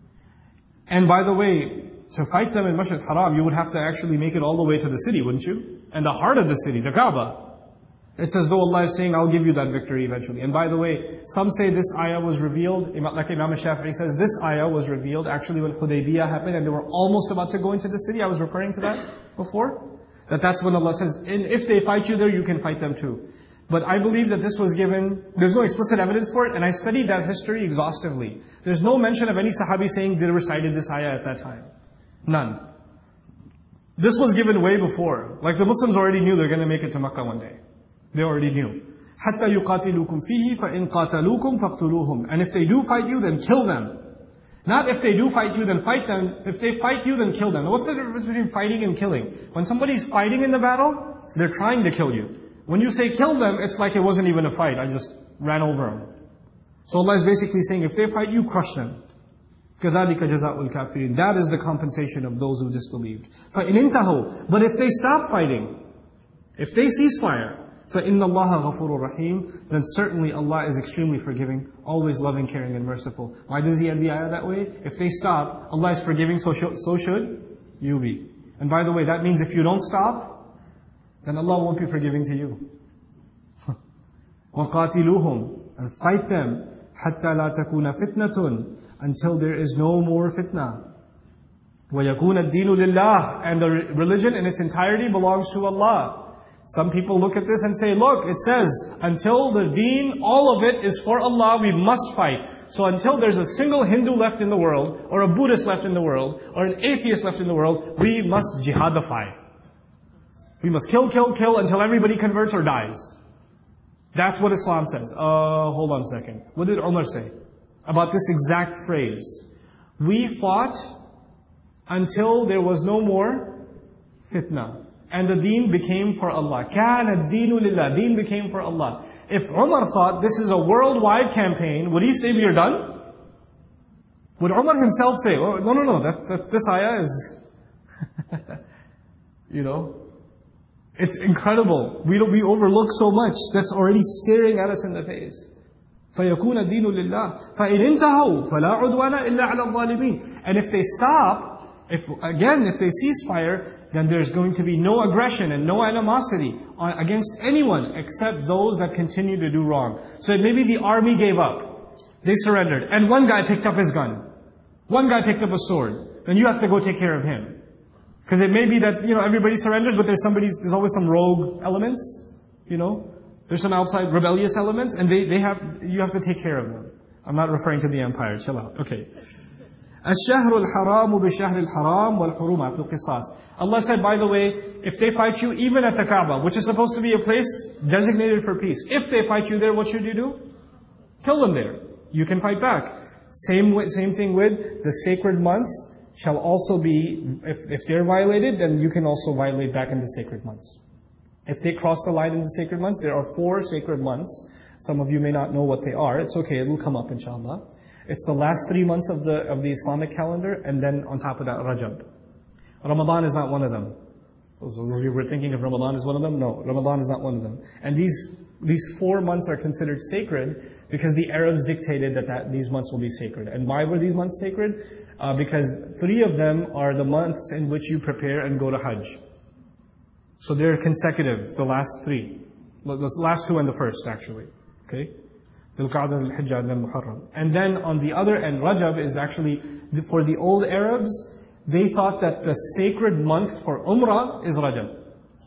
And by the way, to fight them in Masjid Haram, you would have to actually make it all the way to the city, wouldn't you? And the heart of the city, the Kaaba. It's as though Allah is saying, I'll give you that victory eventually. And by the way, some say this ayah was revealed, like Imam Shafi'i says, this ayah was revealed actually when Hudaybiyah happened and they were almost about to go into the city. I was referring to that before. That that's when Allah says, and if they fight you there, you can fight them too. But I believe that this was given, there's no explicit evidence for it, and I studied that history exhaustively. There's no mention of any Sahabi saying they recited this ayah at that time. None. This was given way before. Like the Muslims already knew they're going to make it to Makkah one day. They already knew. حَتَّى يُقَاتِلُوكُمْ فِيهِ فَإِنْ قَاتَلُوكُمْ فَاقْتُلُوهُم. And if they do fight you, then kill them. Not if they do fight you, then fight them. If they fight you, then kill them. Now what's the difference between fighting and killing? When somebody's fighting in the battle, they're trying to kill you. When you say kill them, it's like it wasn't even a fight. I just ran over them. So Allah is basically saying, if they fight you, crush them. كَذَلِكَ جَزَاءُ الْكَافِرِينَ. That is the compensation of those who disbelieved. فَإِنْ انْتَهُوا. But if they stop fighting, if they cease fire, فَإِنَّ اللَّهَ غَفُورٌ رَحِيمٌ. Then certainly Allah is extremely forgiving, always loving, caring and merciful. Why does He end the ayah that way? If they stop, Allah is forgiving, so, sh so should you be. And by the way, that means if you don't stop, then Allah won't be forgiving to you. وَقَاتِلُوهُمْ. And fight them. حَتَّى لَا تَكُونَ فِتْنَةٌ. Until there is no more fitna. وَيَكُونَ الدِّينُ لِلَّهِ. And the religion in its entirety belongs to Allah. Some people look at this and say, look, it says, until the deen, all of it is for Allah, we must fight. So until there's a single Hindu left in the world, or a Buddhist left in the world, or an atheist left in the world, we must jihadify. We must kill, kill, kill until everybody converts or dies. That's what Islam says. Uh, hold on a second. What did Umar say about this exact phrase? We fought until there was no more fitna. And the deen became for Allah. كَانَ الدِّينُ لِلَّهِ. Deen became for Allah. If Umar thought this is a worldwide campaign, would he say we are done? Would Umar himself say, oh, no, no, no, that, that, this ayah is, you know, it's incredible. We don't, we overlook so much that's already staring at us in the face. فَيَكُونَ الدِّينُ لِلَّهِ فَإِنِ انْتَهَوْا فَلَا عُدْوَانَ إِلَّا عَلَى الظَّالِمِينَ. And if they stop, if again, if they cease fire, then there's going to be no aggression and no animosity against anyone except those that continue to do wrong. So maybe the army gave up. They surrendered. And one guy picked up his gun. One guy picked up a sword. Then you have to go take care of him. Because it may be that, you know, everybody surrenders, but there's somebody, there's always some rogue elements, you know. There's some outside rebellious elements, and they, they have, you have to take care of them. I'm not referring to the empire, chill out. Okay. الشهر الحرام بشهر الحرام والحرمات قصاص. Allah said, by the way, if they fight you even at the Kaaba, which is supposed to be a place designated for peace, if they fight you there, what should you do? Kill them there. You can fight back. Same way, same thing with the sacred months shall also be, if, if they're violated, then you can also violate back in the sacred months. If they cross the line in the sacred months, there are four sacred months. Some of you may not know what they are. It's okay, it will come up inshallah. It's the last three months of the of the Islamic calendar, and then on top of that, Rajab. Ramadan is not one of them. So if you were thinking if Ramadan is one of them, no, Ramadan is not one of them. And these these four months are considered sacred because the Arabs dictated that, that these months will be sacred. And why were these months sacred? Uh, because three of them are the months in which you prepare and go to Hajj. So they're consecutive, the last three. The last two and the first, actually. Okay? Dhul-Qa'dah, Dhul-Hijjah, and then Muharram. And then on the other end, Rajab is actually, for the old Arabs, they thought that the sacred month for Umrah is Rajab.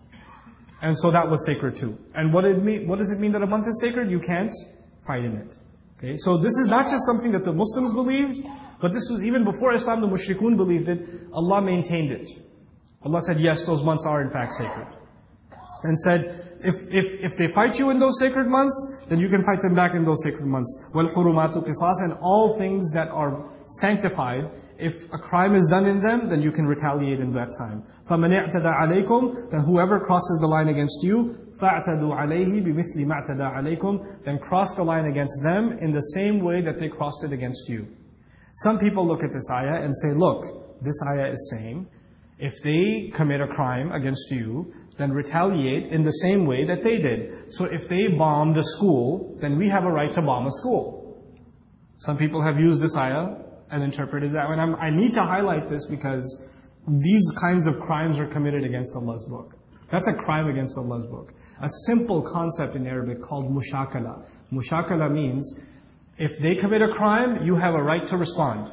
And so that was sacred too. And what, it mean, what does it mean that a month is sacred? You can't fight in it. Okay? So this is not just something that the Muslims believed, but this was even before Islam, the Mushrikun believed it. Allah maintained it. Allah said, yes, those months are in fact sacred. And said, if, if, if they fight you in those sacred months, then you can fight them back in those sacred months. وَالْحُرُمَاتُ قِصَاص. And all things that are sanctified, if a crime is done in them, then you can retaliate in that time. فَمَنِ اعْتَدَى عَلَيْكُمْ. Then whoever crosses the line against you, فَاعْتَدُوا عَلَيْهِ بِمِثْلِ مَا اعْتَدَى عَلَيْكُمْ. Then cross the line against them in the same way that they crossed it against you. Some people look at this ayah and say, look, this ayah is saying, if they commit a crime against you, then retaliate in the same way that they did. So if they bombed a school, then we have a right to bomb a school. Some people have used this ayah and interpreted that. And I'm, I need to highlight this because these kinds of crimes are committed against Allah's book. That's a crime against Allah's book. A simple concept in Arabic called mushakala. Mushakala means, if they commit a crime, you have a right to respond.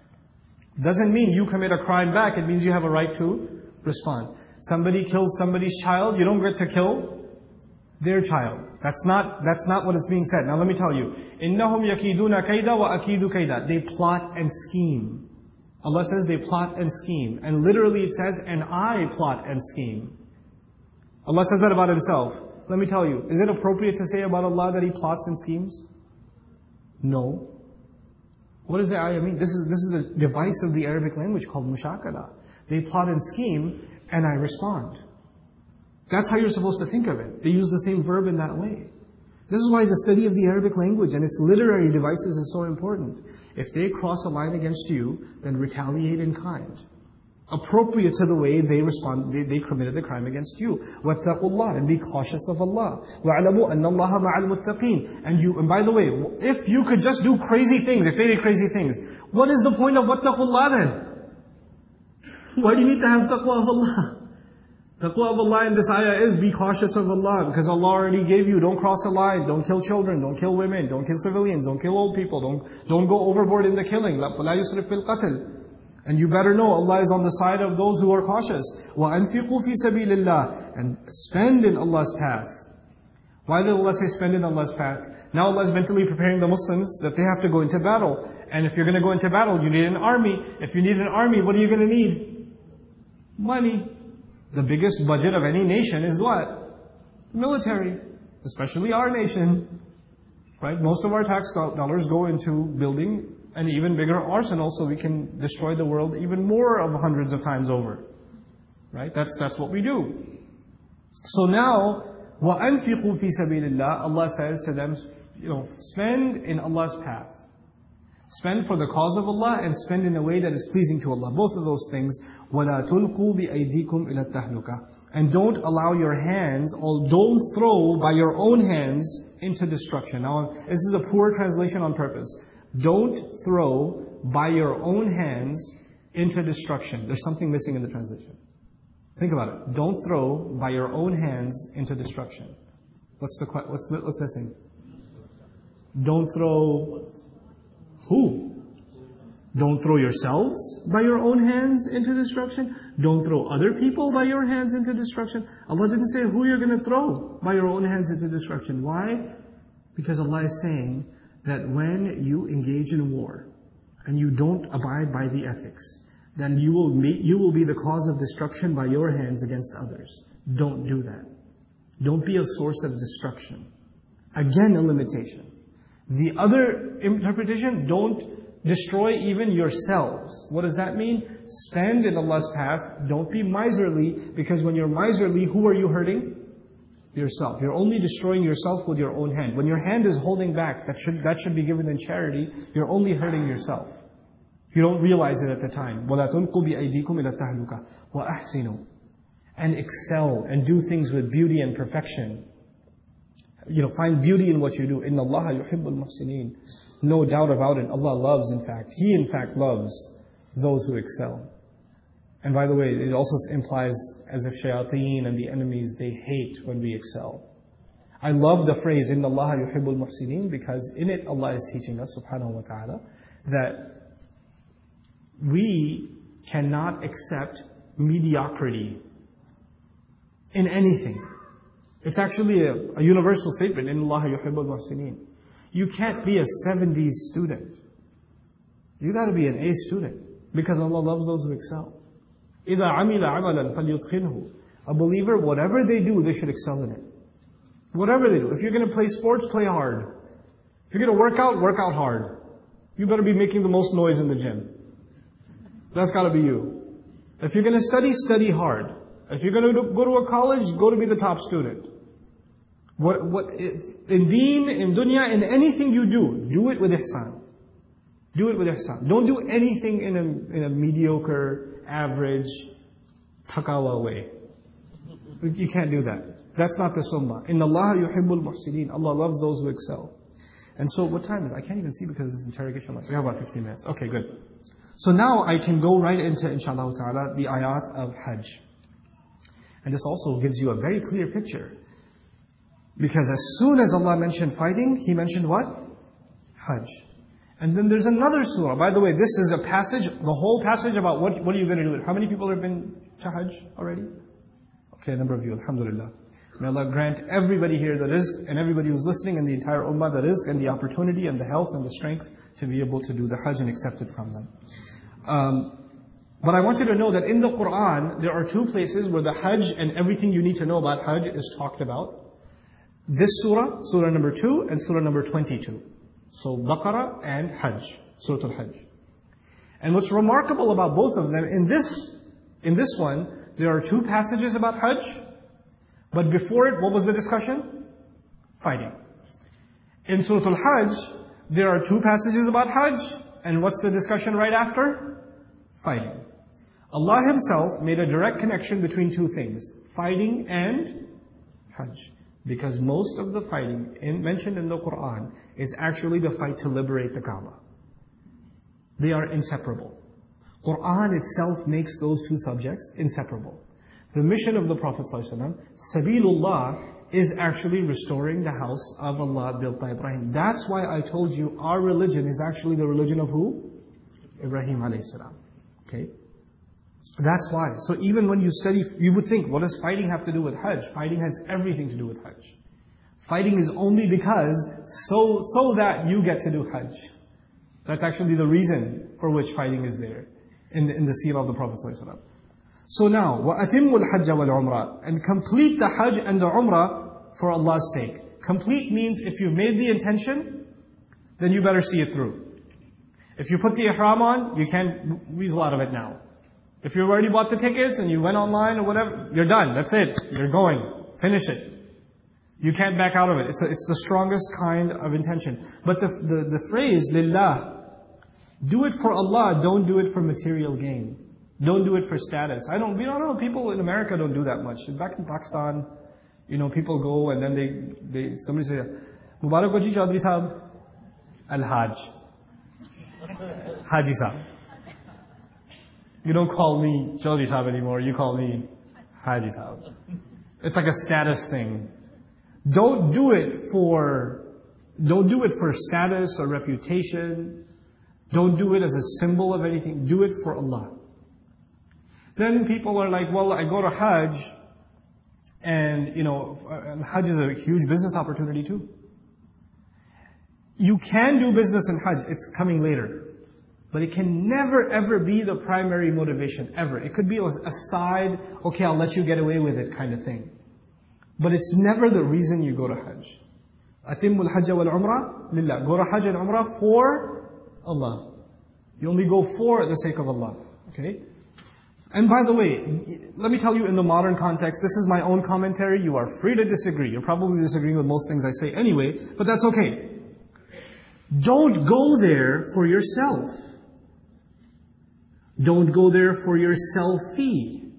Doesn't mean you commit a crime back, it means you have a right to respond. Somebody kills somebody's child, you don't get to kill their child. That's not, that's not what is being said. Now let me tell you. إِنَّهُمْ يَكِيدُونَ كَيْدًا وَأَكِيدُ كَيْدًا. They plot and scheme. Allah says they plot and scheme. And literally it says, and I plot and scheme. Allah says that about Himself. Let me tell you, is it appropriate to say about Allah that He plots and schemes? No. What does the ayah mean? This is, this is a device of the Arabic language called mushakala. They plot and scheme, and I respond. That's how you're supposed to think of it. They use the same verb in that way. This is why the study of the Arabic language and its literary devices is so important. If they cross a line against you, then retaliate in kind. Appropriate to the way they respond, they, they committed the crime against you. وَاتَّقُوا اللَّهِ. And be cautious of Allah. وَاعْلَمُوا أَنَّ اللَّهَ مَعَ الْمُتَّقِينَ. And you, and by the way, if you could just do crazy things, if they did crazy things, what is the point of وَاتَّقُوا اللَّهِ then? Why do you need to have taqwa of Allah? Taqwa of Allah in this ayah is be cautious of Allah, because Allah already gave you, don't cross a line, don't kill children, don't kill women, don't kill civilians, don't kill old people, don't, don't go overboard in the killing. لَا يُسْرِفْ فِي الْقَتْلِ. And you better know Allah is on the side of those who are cautious. وَأَنْفِقُوا فِي سَبِيلِ اللَّهِ. And spend in Allah's path. Why did Allah say spend in Allah's path? Now Allah is mentally preparing the Muslims that they have to go into battle. And if you're going to go into battle, you need an army. If you need an army, what are you going to need? Money. The biggest budget of any nation is what? The military. Especially our nation. Right? Most of our tax dollars go into building an even bigger arsenal so we can destroy the world even more of hundreds of times over. Right? That's that's what we do. So now, وَأَنْفِقُوا فِي سَبِيلِ اللَّهِ, Allah says to them, you know, spend in Allah's path. Spend for the cause of Allah and spend in a way that is pleasing to Allah. Both of those things. وَلَا تُلْقُوا بِأَيْدِيكُمْ إِلَى التَّهْلُكَةِ. And don't allow your hands, or don't throw by your own hands into destruction. Now, this is a poor translation on purpose. Don't throw by your own hands into destruction. There's something missing in the translation. Think about it. Don't throw by your own hands into destruction. What's the what's what's missing? Don't throw who? Don't throw yourselves by your own hands into destruction. Don't throw other people by your hands into destruction. Allah didn't say who you're going to throw by your own hands into destruction. Why? Because Allah is saying that when you engage in war and you don't abide by the ethics, then you will meet, you will be the cause of destruction by your hands against others. Don't do that. Don't be a source of destruction. Again, a limitation. The other interpretation, don't destroy even yourselves. What does that mean? Spend in Allah's path. Don't be miserly, because when you're miserly, who are you hurting? Yourself. You're only destroying yourself with your own hand. When your hand is holding back, that should that should be given in charity, you're only hurting yourself. You don't realize it at the time. وَلَا تُلْقُوا بِأَيْدِيكُمْ إِلَى التَّهْلُكَةِ وَأَحْسِنُوا. And excel and do things with beauty and perfection. You know, find beauty in what you do. إِنَّ اللَّهَ يُحِبُّ الْمُحْسِنِينَ. No doubt about it. Allah loves, in fact. He, in fact, loves those who excel. And by the way, it also implies as if shayateen and the enemies, they hate when we excel. I love the phrase, إِنَّ اللَّهَ يُحِبُّ الْمُحْسِنِينَ, because in it Allah is teaching us, subhanahu wa ta'ala, that we cannot accept mediocrity in anything. It's actually a, a universal statement, إِنَّ اللَّهَ يُحِبُّ الْمُحْسِنِينَ. You can't be a seventies student. You got to be an A student, because Allah loves those who excel. إِذَا عَمِلَ عَمَلًا فَلْيُتْقِنْهُ. A believer, whatever they do, they should excel in it. Whatever they do. If you're going to play sports, play hard. If you're going to work out, work out hard. You better be making the most noise in the gym. That's got to be you. If you're going to study, study hard. If you're going to go to a college, go to be the top student. What, what, in deen, in dunya, in anything you do, do it with ihsan. Do it with ihsan. Don't do anything in a, in a mediocre, average, takawa way. You can't do that. That's not the sunnah. Inna Allah yuhibbul muhsineen. Allah loves those who excel. And so what time is it? I can't even see because of this interrogation light. We have about fifteen minutes. Okay, good. So now I can go right into, inshaAllah ta'ala, the ayat of Hajj. And this also gives you a very clear picture. Because as soon as Allah mentioned fighting, He mentioned what? Hajj. And then there's another surah. By the way, this is a passage, the whole passage about what, what are you going to do? How many people have been to Hajj already? Okay, a number of you, alhamdulillah. May Allah grant everybody here the rizq, and everybody who's listening, and the entire ummah the rizq, and the opportunity, and the health, and the strength to be able to do the Hajj and accept it from them. Um, but I want you to know that in the Quran, there are two places where the Hajj and everything you need to know about Hajj is talked about. This surah, surah number two, and surah number twenty-two. So Baqarah and Hajj, Surah Al-Hajj. And what's remarkable about both of them, in this, in this one, there are two passages about Hajj. But before it, what was the discussion? Fighting. In Surah Al-Hajj, there are two passages about Hajj. And what's the discussion right after? Fighting. Allah Himself made a direct connection between two things. Fighting and Hajj. Because most of the fighting in, mentioned in the Quran is actually the fight to liberate the Kaaba. They are inseparable. Quran itself makes those two subjects inseparable. The mission of the Prophet ﷺ, Sabilullah, is actually restoring the house of Allah built by Ibrahim. That's why I told you our religion is actually the religion of who? Ibrahim alayhi salam. Okay? That's why. So even when you study, you would think, what does fighting have to do with Hajj? Fighting has everything to do with Hajj. Fighting is only because, so, so that you get to do Hajj. That's actually the reason for which fighting is there in, in the seerah of the Prophet ﷺ. So now, وَأَتِمُّ الْحَجَّ وَالْعُمْرَةِ, and complete the Hajj and the Umrah for Allah's sake. Complete means if you've made the intention, then you better see it through. If you put the ihram on, you can't weasel out of it now. If you already bought the tickets and you went online or whatever, you're done. That's it. You're going. Finish it. You can't back out of it. It's, a, it's the strongest kind of intention. But the, the, the phrase, lillah, do it for Allah, don't do it for material gain. Don't do it for status. I don't, we don't know, people in America don't do that much. Back in Pakistan, you know, people go and then they, they somebody say, Mubarak ho ji Chaudhry Sahab, Al-Hajj. Haji Sahab. You don't call me Chaudhry Sahab anymore, you call me Haji Sahab. It's like a status thing. Don't do it for, don't do it for status or reputation. Don't do it as a symbol of anything. Do it for Allah. Then people are like, well, I go to Hajj, and, you know, Hajj is a huge business opportunity too. You can do business in Hajj, it's coming later. But it can never ever be the primary motivation, ever. It could be a side, okay, I'll let you get away with it kind of thing. But it's never the reason you go to Hajj. أَتِمُّ الْحَجَّ وَالْعُمْرَةِ لِلَّهِ. Go to Hajj and Umrah for Allah. You only go for the sake of Allah. Okay? And by the way, let me tell you in the modern context, this is my own commentary. You are free to disagree. You're probably disagreeing with most things I say anyway, but that's okay. Don't go there for yourself. Don't go there for your selfie.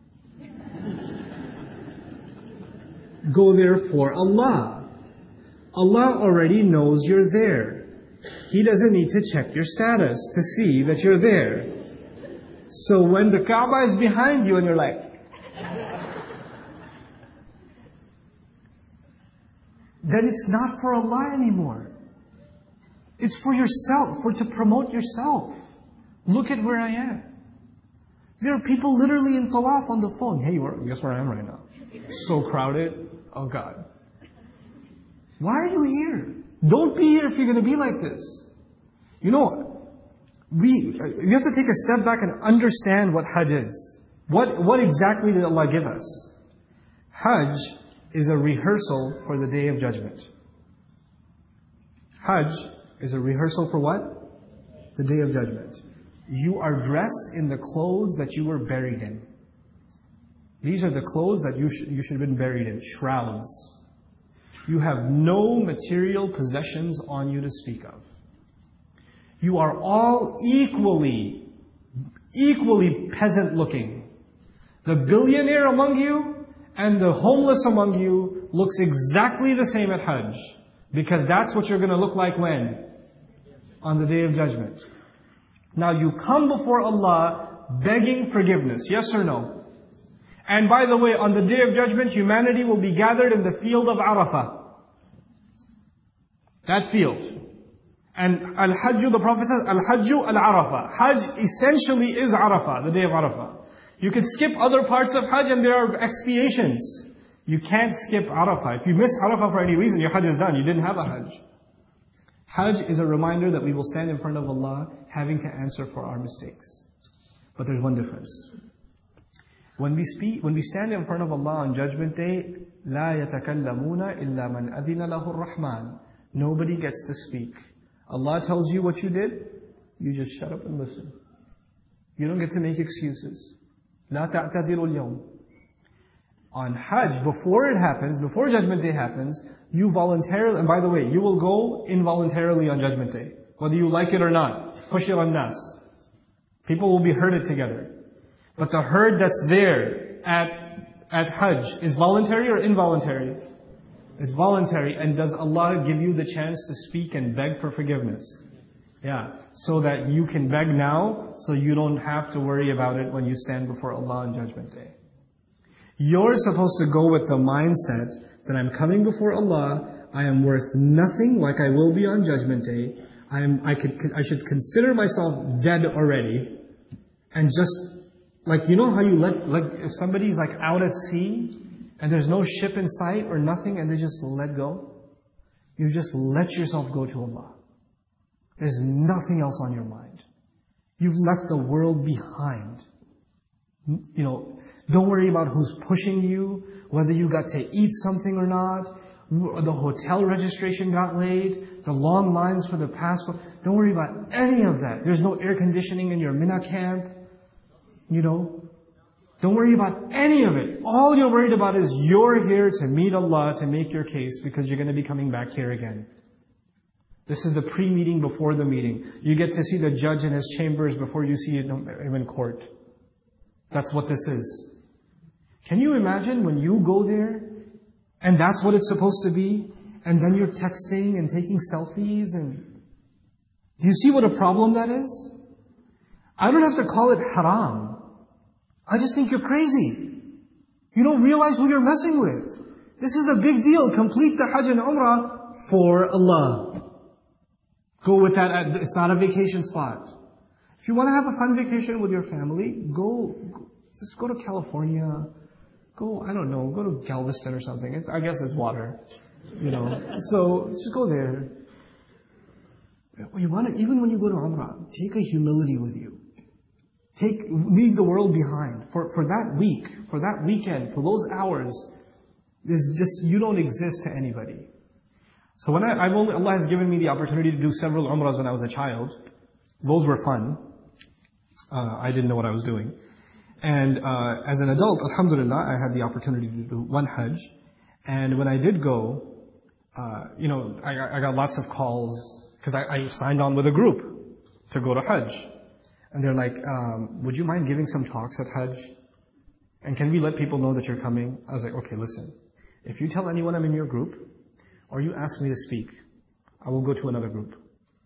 Go there for Allah. Allah already knows you're there. He doesn't need to check your status to see that you're there. So when the Kaaba is behind you and you're like, then it's not for Allah anymore. It's for yourself, for to promote yourself. Look at where I am. There are people literally in Tawaf on the phone. Hey, where, guess where I am right now? So crowded. Oh God. Why are you here? Don't be here if you're going to be like this. You know, we, you have to take a step back and understand what Hajj is. What, what exactly did Allah give us? Hajj is a rehearsal for the Day of Judgment. Hajj is a rehearsal for what? The Day of Judgment. You are dressed in the clothes that you were buried in. These are the clothes that you, sh- you should have been buried in. Shrouds. You have no material possessions on you to speak of. You are all equally, equally peasant looking. The billionaire among you and the homeless among you looks exactly the same at Hajj. Because that's what you're going to look like when? On the Day of Judgment. Now you come before Allah begging forgiveness. Yes or no? And by the way, on the Day of Judgment, humanity will be gathered in the field of Arafah. That field. And Al-Hajj, the Prophet says, Al-Hajj Al-Arafah. Hajj essentially is Arafah, the day of Arafah. You can skip other parts of Hajj and there are expiations. You can't skip Arafah. If you miss Arafah for any reason, your Hajj is done. You didn't have a Hajj. Hajj is a reminder that we will stand in front of Allah having to answer for our mistakes. But there's one difference. When we speak, when we stand in front of Allah on Judgment Day, لا يتكلمون إلا من أذن له الرحمن. Nobody gets to speak. Allah tells you what you did, you just shut up and listen. You don't get to make excuses. لا تعتذروا اليوم. On Hajj, before it happens, before Judgment Day happens, you voluntarily, and by the way, you will go involuntarily on Judgment Day. Whether you like it or not. Khushir an-nas. People will be herded together. But the herd that's there at, at Hajj is voluntary or involuntary? It's voluntary. And does Allah give you the chance to speak and beg for forgiveness? Yeah. So that you can beg now, so you don't have to worry about it when you stand before Allah on Judgment Day. You're supposed to go with the mindset that I'm coming before Allah, I am worth nothing like I will be on Judgment Day. I am, I could, I should consider myself dead already. and just, like, you know how you let, like, if somebody's like out at sea, and there's no ship in sight or nothing, and they just let go? You just let yourself go to Allah. There's nothing else on your mind. You've left the world behind. You know, don't worry about who's pushing you, whether you got to eat something or not, the hotel registration got late, the long lines for the passport. Don't worry about any of that. There's no air conditioning in your Mina camp. You know, don't worry about any of it. All you're worried about is you're here to meet Allah, to make your case, because you're going to be coming back here again. This is the pre-meeting before the meeting. You get to see the judge in his chambers before you see him in court. That's what this is. Can you imagine when you go there, and that's what it's supposed to be, and then you're texting and taking selfies, and do you see what a problem that is? I don't have to call it haram. I just think you're crazy. You don't realize who you're messing with. This is a big deal. Complete the Hajj and Umrah for Allah. Go with that. It's not a vacation spot. If you want to have a fun vacation with your family, go, go just go to California. Go, I don't know, go to Galveston or something. It's, I guess it's water. You know. So just go there. You want to, even when you go to Umrah, take a humility with you. Take, leave the world behind. For, for that week, for that weekend, for those hours, there's just, you don't exist to anybody. So when I, I've only, Allah has given me the opportunity to do several Umrahs when I was a child. Those were fun. Uh, I didn't know what I was doing. And, uh, as an adult, alhamdulillah, I had the opportunity to do one Hajj. And when I did go, uh, you know, I, I got lots of calls, because I, I signed on with a group to go to Hajj. And they're like, um, would you mind giving some talks at Hajj? And can we let people know that you're coming? I was like, okay, listen. If you tell anyone I'm in your group, or you ask me to speak, I will go to another group.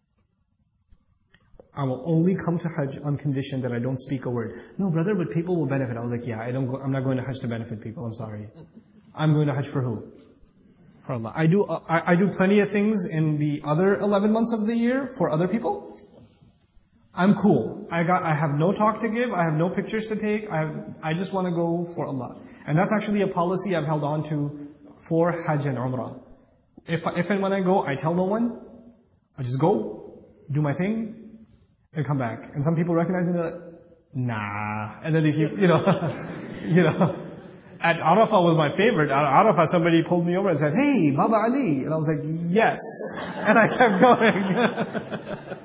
I will only come to Hajj on condition that I don't speak a word. No, brother, but people will benefit. I was like, yeah, I don't go, I'm not going to Hajj to benefit people. I'm sorry. I'm going to Hajj for who? For Allah. I do, uh, I, I do plenty of things in the other eleven months of the year for other people. I'm cool. I got, I have no talk to give. I have no pictures to take. I have, I just want to go for Allah. And that's actually a policy I've held on to for Hajj and Umrah. If, if and when I go, I tell no one. I just go, do my thing, and come back. And some people recognize me, they're like, nah. And then they keep, you know, you know. At Arafah was my favorite. At Arafah, somebody pulled me over and said, hey, Baba Ali. And I was like, yes. And I kept going.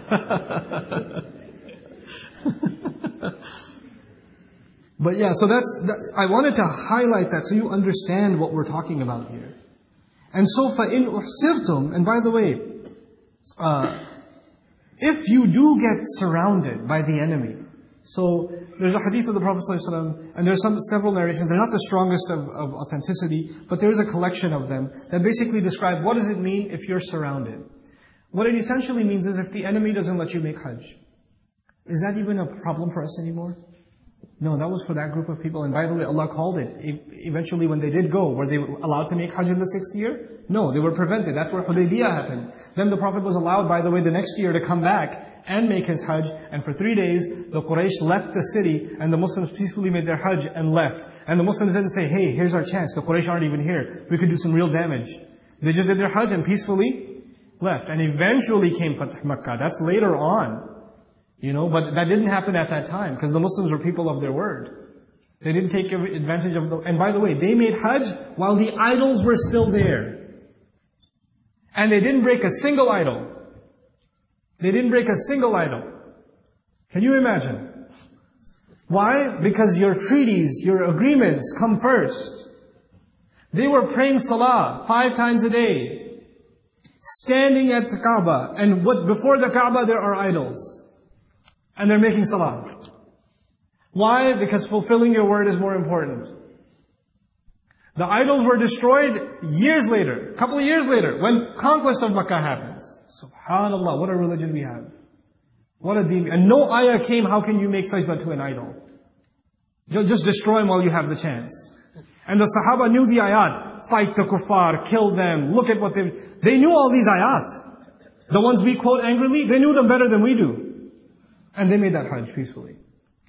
But yeah, so that's, that, I wanted to highlight that so you understand what we're talking about here. And so فَإِنْ أُحْسِرْتُمْ, and by the way, uh, if you do get surrounded by the enemy, so there's a hadith of the Prophet ﷺ, and there's some several narrations. They're not the strongest of, of authenticity, but there is a collection of them that basically describe what does it mean if you're surrounded. What it essentially means is if the enemy doesn't let you make Hajj, is that even a problem for us anymore? No, that was for that group of people. And by the way, Allah called it. Eventually when they did go, were they allowed to make Hajj in the sixth year? No, they were prevented. That's where Hudaybiyah happened. Then the Prophet was allowed, by the way, the next year to come back and make his Hajj. And for three days, the Quraysh left the city and the Muslims peacefully made their Hajj and left. And the Muslims didn't say, hey, here's our chance. The Quraysh aren't even here. We could do some real damage. They just did their Hajj and peacefully left. And eventually came Fath Makkah. That's later on. You know, but that didn't happen at that time because the Muslims were people of their word. They didn't take advantage of the... And by the way, they made Hajj while the idols were still there. And they didn't break a single idol. They didn't break a single idol. Can you imagine? Why? Because your treaties, your agreements come first. They were praying salah five times a day. Standing at the Kaaba. And what, before the Kaaba there are idols. And they're making salah. Why? Because fulfilling your word is more important. The idols were destroyed years later, a couple of years later, when conquest of Makkah happens. Subhanallah, what a religion we have. What a deen. And no ayah came, how can you make sajda to an idol? Just destroy them while you have the chance. And the Sahaba knew the ayat. Fight the kuffar, kill them, look at what they... They knew all these ayat. The ones we quote angrily, they knew them better than we do. And they made that Hajj peacefully.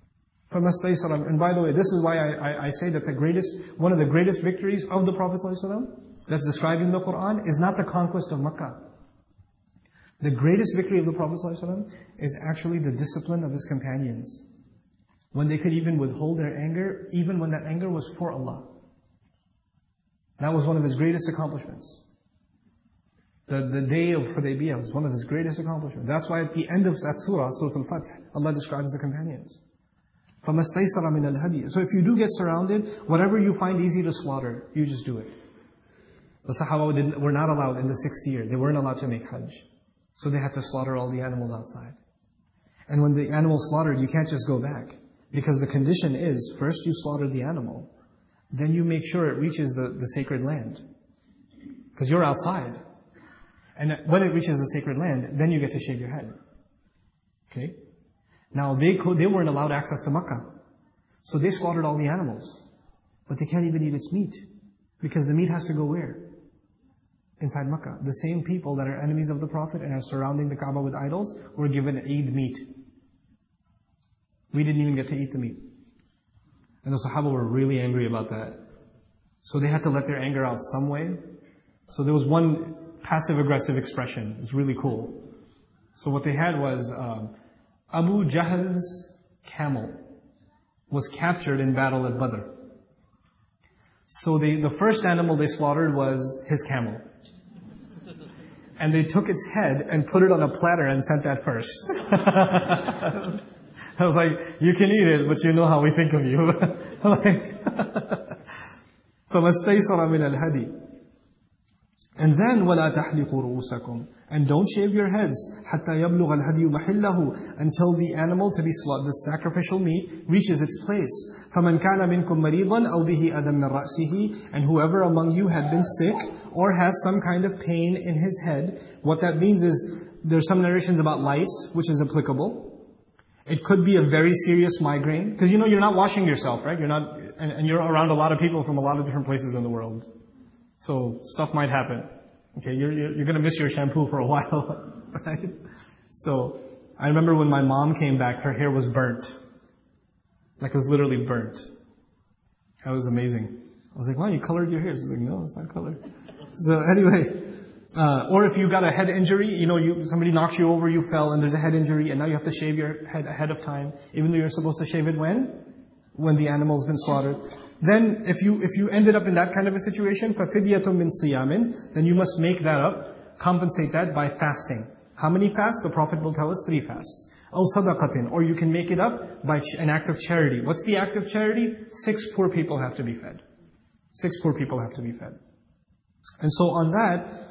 فَمَا اسْتَيْسَرَ. And by the way, this is why I, I, I say that the greatest, one of the greatest victories of the Prophet ﷺ that's described in the Quran is not the conquest of Makkah. The greatest victory of the Prophet ﷺ is actually the discipline of his companions. When they could even withhold their anger, even when that anger was for Allah. That was one of his greatest accomplishments. The, the day of Hudaybiyah was one of his greatest accomplishments. That's why at the end of that surah, Surah Al-Fath, Allah describes the companions. فَمَا اسْتَيْسَرَ مِنَ الْهَدِيِ. So if you do get surrounded, whatever you find easy to slaughter, you just do it. The Sahaba didn't, were not allowed in the sixth year. They weren't allowed to make Hajj. So they had to slaughter all the animals outside. And when the animal's slaughtered, you can't just go back. Because the condition is, first you slaughter the animal, then you make sure it reaches the, the sacred land. Because you're outside. And when it reaches the sacred land, then you get to shave your head. Okay? Now, they could, they weren't allowed access to Makkah. So they slaughtered all the animals. But they can't even eat its meat. Because the meat has to go where? Inside Makkah. The same people that are enemies of the Prophet and are surrounding the Kaaba with idols were given Eid meat. We didn't even get to eat the meat. And the Sahaba were really angry about that. So they had to let their anger out some way. So there was one passive-aggressive expression. It's really cool. So what they had was, um, Abu Jahl's camel was captured in battle at Badr. So they, the first animal they slaughtered was his camel. And they took its head and put it on a platter and sent that first. I was like, you can eat it, but you know how we think of you. Like, فَمَا اسْتَيْسَرَ مِنَ الْهَدِي. And then, وَلَا تَحْلِقُوا رُؤُوسَكُمْ. And don't shave your heads, حَتَّى يَبْلُغَ الْهَدْيُ مَحِلَّهُ. Until the animal to be slaughtered, the sacrificial meat, reaches its place. فَمَنْ كَانَ مِنْكُمْ مَرِيضًا أَوْ بِهِ أَذًى مِنْ رَأْسِهِ. And whoever among you had been sick, or has some kind of pain in his head, what that means is, there's some narrations about lice, which is applicable. It could be a very serious migraine. Because you know, you're not washing yourself, right? You're not, and, and you're around a lot of people from a lot of different places in the world. So, stuff might happen. Okay, you're, you're, you're gonna miss your shampoo for a while, right? So, I remember when my mom came back, her hair was burnt. Like it was literally burnt. That was amazing. I was like, wow, you colored your hair? She's like, no, it's not colored. So anyway, uh, or if you got a head injury, you know, you, somebody knocks you over, you fell, and there's a head injury, and now you have to shave your head ahead of time, even though you're supposed to shave it when? When the animal's been slaughtered. Then, if you if you ended up in that kind of a situation, فَفِدْيَةٌ مِّن صِيَامٍ, then you must make that up, compensate that by fasting. How many fasts? The Prophet will tell us three fasts. أَوْ صَدَقَةٍ, or you can make it up by an act of charity. What's the act of charity? Six poor people have to be fed. Six poor people have to be fed. And so on that,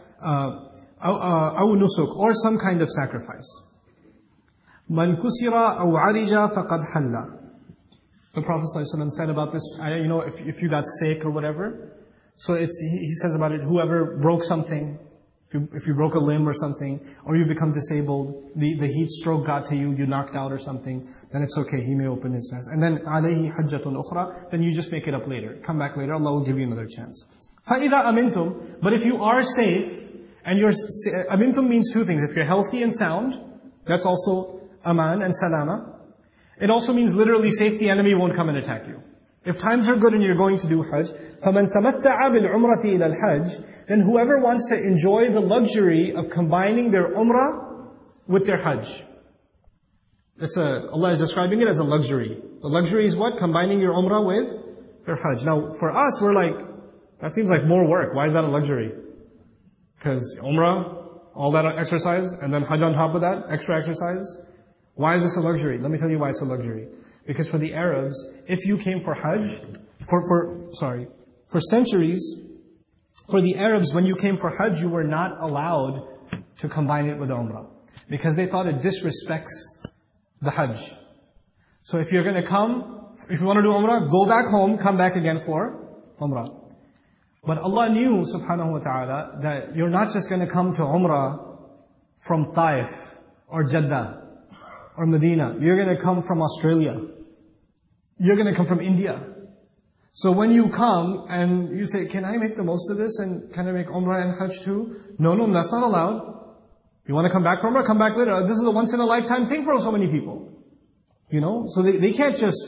أَوْ نُسُك, or some kind of sacrifice. مَنْ كُسِرَ أَوْ عَرِجَ فَقَدْ حَلَّ. The Prophet ﷺ said about this, you know, if, if you got sick or whatever, so it's, he says about it, whoever broke something, if you, if you broke a limb or something, or you become disabled, the, the heat stroke got to you, you knocked out or something, then it's okay, he may open his fast. And then, عَلَيْهِ حَجَّةٌ أُخْرَى, then you just make it up later. Come back later, Allah will give you another chance. فَإِذَا أَمِنْتُمْ, but if you are safe, and you're, أَمِنْتُمْ means two things. If you're healthy and sound, that's also aman and salama. It also means literally safe, the enemy won't come and attack you. If times are good and you're going to do Hajj, فَمَنْ تَمَتَّعَ بِالْعُمْرَةِ إِلَى الْحَجِّ, then whoever wants to enjoy the luxury of combining their umrah with their Hajj. It's a, Allah is describing it as a luxury. The luxury is what? Combining your umrah with your Hajj. Now, for us, we're like, that seems like more work. Why is that a luxury? Because umrah, all that exercise, and then Hajj on top of that, extra exercise. Why is this a luxury? Let me tell you why it's a luxury. Because for the Arabs, if you came for Hajj, for, for, sorry, for centuries, for the Arabs, when you came for Hajj, you were not allowed to combine it with Umrah. Because they thought it disrespects the Hajj. So if you're going to come, if you want to do Umrah, go back home, come back again for Umrah. But Allah knew, subhanahu wa ta'ala, that you're not just going to come to Umrah from Taif or Jeddah or Medina. You're going to come from Australia. You're going to come from India. So when you come and you say, can I make the most of this and can I make Umrah and Hajj too? No, no, that's not allowed. You want to come back for Umrah? Come back later. This is a once in a lifetime thing for so many people. You know? So they, they can't just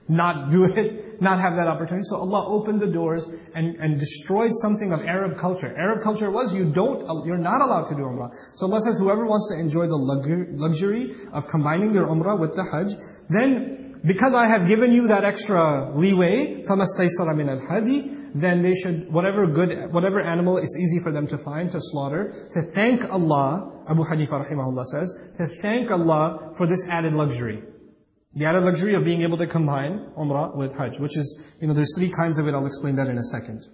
not do it, not have that opportunity. So Allah opened the doors and, and destroyed something of Arab culture. Arab culture was, you don't, you're not allowed to do Umrah. So Allah says, whoever wants to enjoy the luxury of combining their Umrah with the Hajj, then because I have given you that extra leeway, فَمَسْتَيْسَرَ مِنَ الْحَدِي, then they should, whatever good, whatever animal is easy for them to find, to slaughter, to thank Allah, Abu Hanifa rahimahullah says, to thank Allah for this added luxury. The added luxury of being able to combine Umrah with Hajj, which is, you know, there's three kinds of it, I'll explain that in a second.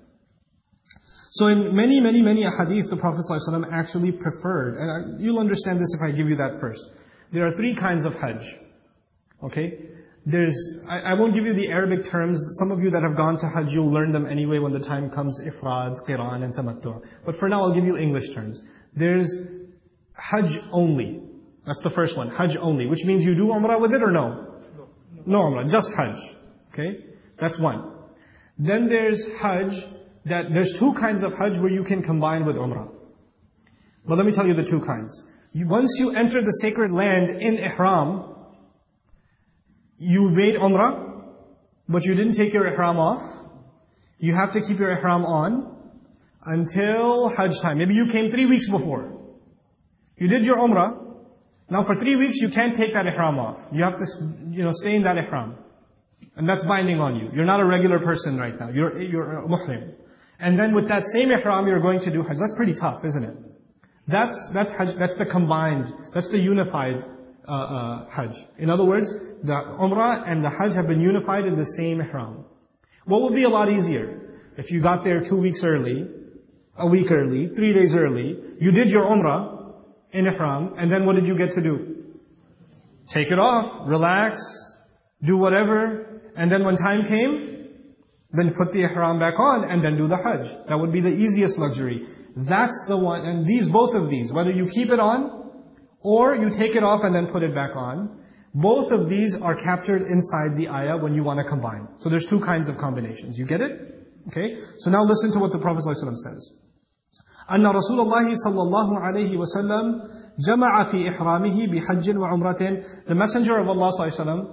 So in many, many, many hadith, the Prophet ﷺ actually preferred, and you'll understand this if I give you that first. There are three kinds of Hajj. Okay? There's, I, I won't give you the Arabic terms. Some of you that have gone to Hajj, you'll learn them anyway when the time comes, Ifrad, Qiran, and Tamattu'. But for now, I'll give you English terms. There's Hajj only. That's the first one, Hajj only, which means you do Umrah with it or no? No Umrah, just Hajj. Okay? That's one. Then there's Hajj, that there's two kinds of Hajj where you can combine with Umrah. But let me tell you the two kinds. You, once you enter the sacred land in Ihram, you made Umrah, but you didn't take your Ihram off. You have to keep your Ihram on until Hajj time. Maybe you came three weeks before. You did your Umrah. Now for three weeks you can't take that Ihram off. You have to, you know, stay in that Ihram. And that's binding on you. You're not a regular person right now. You're, you're a muhrim. And then with that same Ihram you're going to do Hajj. That's pretty tough, isn't it? That's, that's Hajj, that's the combined, that's the unified uh, uh, Hajj. In other words, the Umrah and the Hajj have been unified in the same Ihram. What would be a lot easier? If you got there two weeks early, a week early, three days early, you did your Umrah in Ihram, and then what did you get to do? Take it off, relax, do whatever, and then when time came, then put the Ihram back on, and then do the Hajj. That would be the easiest luxury. That's the one, and these, both of these, whether you keep it on, or you take it off and then put it back on, both of these are captured inside the ayah when you want to combine. So there's two kinds of combinations. You get it? Okay? So now listen to what the Prophet ﷺ says. أن رسول الله صلى الله عليه وسلم جمع في إحرامه بحج وعمرة. The Messenger of Allah صلى الله عليه وسلم,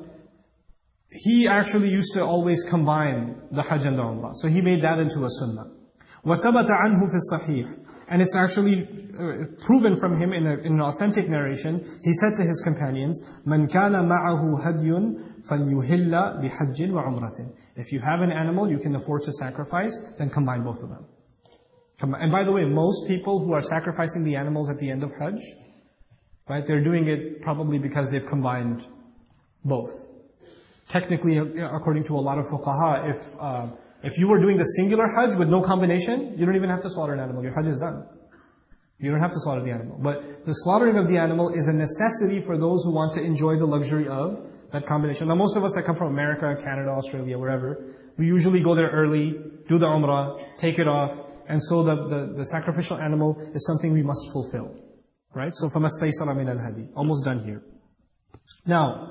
he actually used to always combine the Hajj and the Umrah. So he made that into a sunnah. وثبت عنه في الصحيح. And it's actually uh, proven from him in, a, in an authentic narration. He said to his companions, من كان معه هدي فليهل بحج وعمرة. If you have an animal you can afford to sacrifice, then combine both of them. And by the way, most people who are sacrificing the animals at the end of Hajj, right, they're doing it probably because they've combined both. Technically, according to a lot of fuqaha, if uh, if you were doing the singular Hajj with no combination, you don't even have to slaughter an animal. Your Hajj is done. You don't have to slaughter the animal. But the slaughtering of the animal is a necessity for those who want to enjoy the luxury of that combination. Now most of us that come from America, Canada, Australia, wherever, we usually go there early, do the Umrah, take it off, and so the, the, the sacrificial animal is something we must fulfill. Right? So فَمَسْتَيْسَرَ مِنَ الْهَدِي. Almost done here. Now,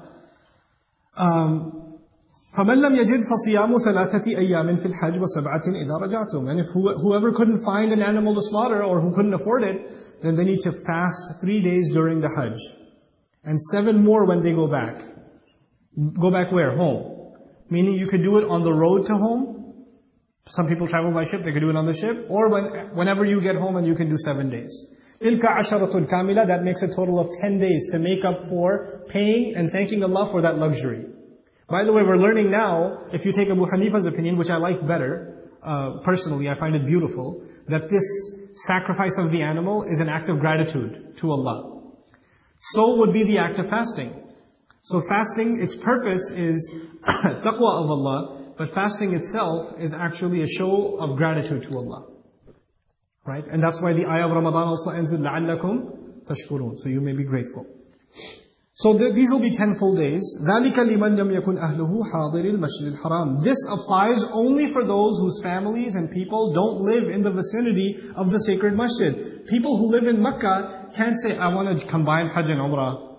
um, فَمَنْ لَمْ يَجِدْ فَصِيَامُ ثَلَاثَةِ أَيَّامٍ فِي الْحَجِّ وَسَبْعَةٍ إِذَا رَجَعْتُمْ. And if whoever couldn't find an animal to slaughter or who couldn't afford it, then they need to fast three days during the Hajj. And seven more when they go back. Go back where? Home. Meaning you could do it on the road to home. Some people travel by ship, they could do it on the ship. Or when, whenever you get home and you can do seven days. تِلْكَ عَشَرَةٌ كَامِلَةٌ. That makes a total of ten days to make up for paying and thanking Allah for that luxury. By the way, we're learning now, if you take Abu Hanifa's opinion, which I like better, uh, personally, I find it beautiful, that this sacrifice of the animal is an act of gratitude to Allah. So would be the act of fasting. So fasting, its purpose is taqwa of Allah, but fasting itself is actually a show of gratitude to Allah. Right? And that's why the ayah of Ramadan also ends with لَعَلَّكُمْ تَشْكُرُونَ. So you may be grateful. So th- these will be ten full days. ذَلِكَ لِمَنْ لَمْ يَكُنْ أَهْلُهُ حَاضِرِ الْمَسْجِدِ الْحَرَامِ. This applies only for those whose families and people don't live in the vicinity of the sacred masjid. People who live in Mecca can't say, I want to combine Hajj and Umrah.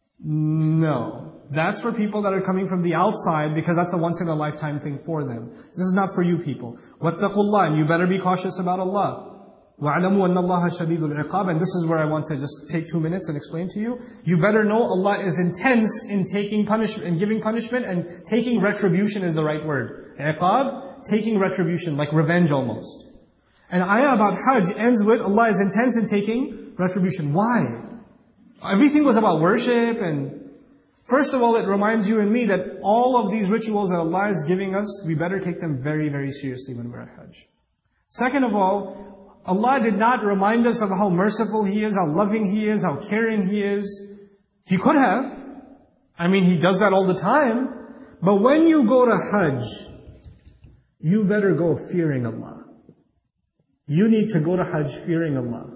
No. That's for people that are coming from the outside because that's a once in a lifetime thing for them. This is not for you people. وَاتَّقُوا اللَّهِ. And you better be cautious about Allah. وَعْلَمُوا أَنَّ اللَّهَ شَدِيدُ الْعِقَابِ. And this is where I want to just take two minutes and explain to you. You better know Allah is intense in taking punishment, in giving punishment, and taking retribution is the right word. Iqab, taking retribution, like revenge almost. And ayah about Hajj ends with Allah is intense in taking retribution. Why? Everything was about worship, and first of all it reminds you and me that all of these rituals that Allah is giving us, we better take them very, very seriously when we're at Hajj. Second of all, Allah did not remind us of how merciful He is, how loving He is, how caring He is. He could have. I mean, He does that all the time. But when you go to Hajj, you better go fearing Allah. You need to go to Hajj fearing Allah.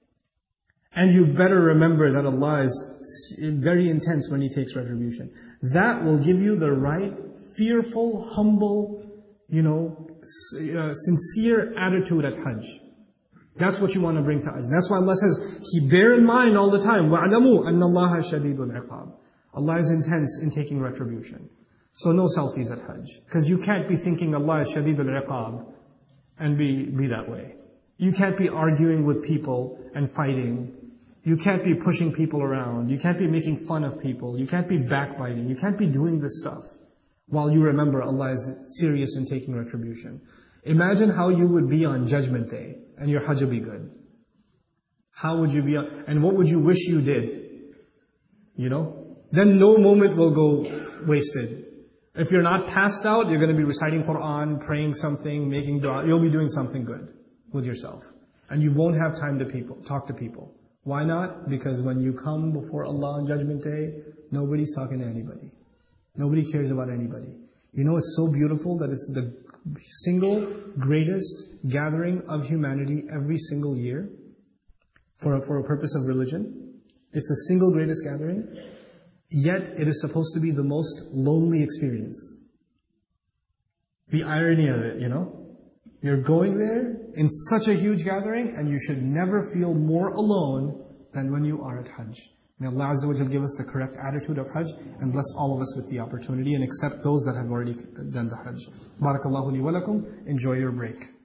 And you better remember that Allah is very intense when He takes retribution. That will give you the right, fearful, humble, you know, uh, sincere attitude at Hajj. That's what you want to bring to Hajj. That's why Allah says, He bear in mind all the time, وَعْلَمُوا أَنَّ اللَّهَ شَدِيدُ الْعِقَابِ. Allah is intense in taking retribution. So no selfies at Hajj. Because you can't be thinking Allah is شَدِيدُ الْعِقَابِ and be, be that way. You can't be arguing with people and fighting. You can't be pushing people around. You can't be making fun of people. You can't be backbiting. You can't be doing this stuff while you remember Allah is serious in taking retribution. Imagine how you would be on Judgment Day and your Hajj will be good. How would you be on, and what would you wish you did? You know? Then no moment will go wasted. If you're not passed out, you're going to be reciting Quran, praying something, making dua. You'll be doing something good with yourself. And you won't have time to people, talk to people. Why not? Because when you come before Allah on Judgment Day, nobody's talking to anybody. Nobody cares about anybody. You know, it's so beautiful that it's the single greatest gathering of humanity every single year for a, for a purpose of religion. It's the single greatest gathering. Yet it is supposed to be the most lonely experience. The irony of it, you know? You're going there in such a huge gathering and you should never feel more alone than when you are at Hajj. May Allah Azza wa Jal give us the correct attitude of Hajj and bless all of us with the opportunity and accept those that have already done the Hajj. Barakallahu li wa lakum. Enjoy your break.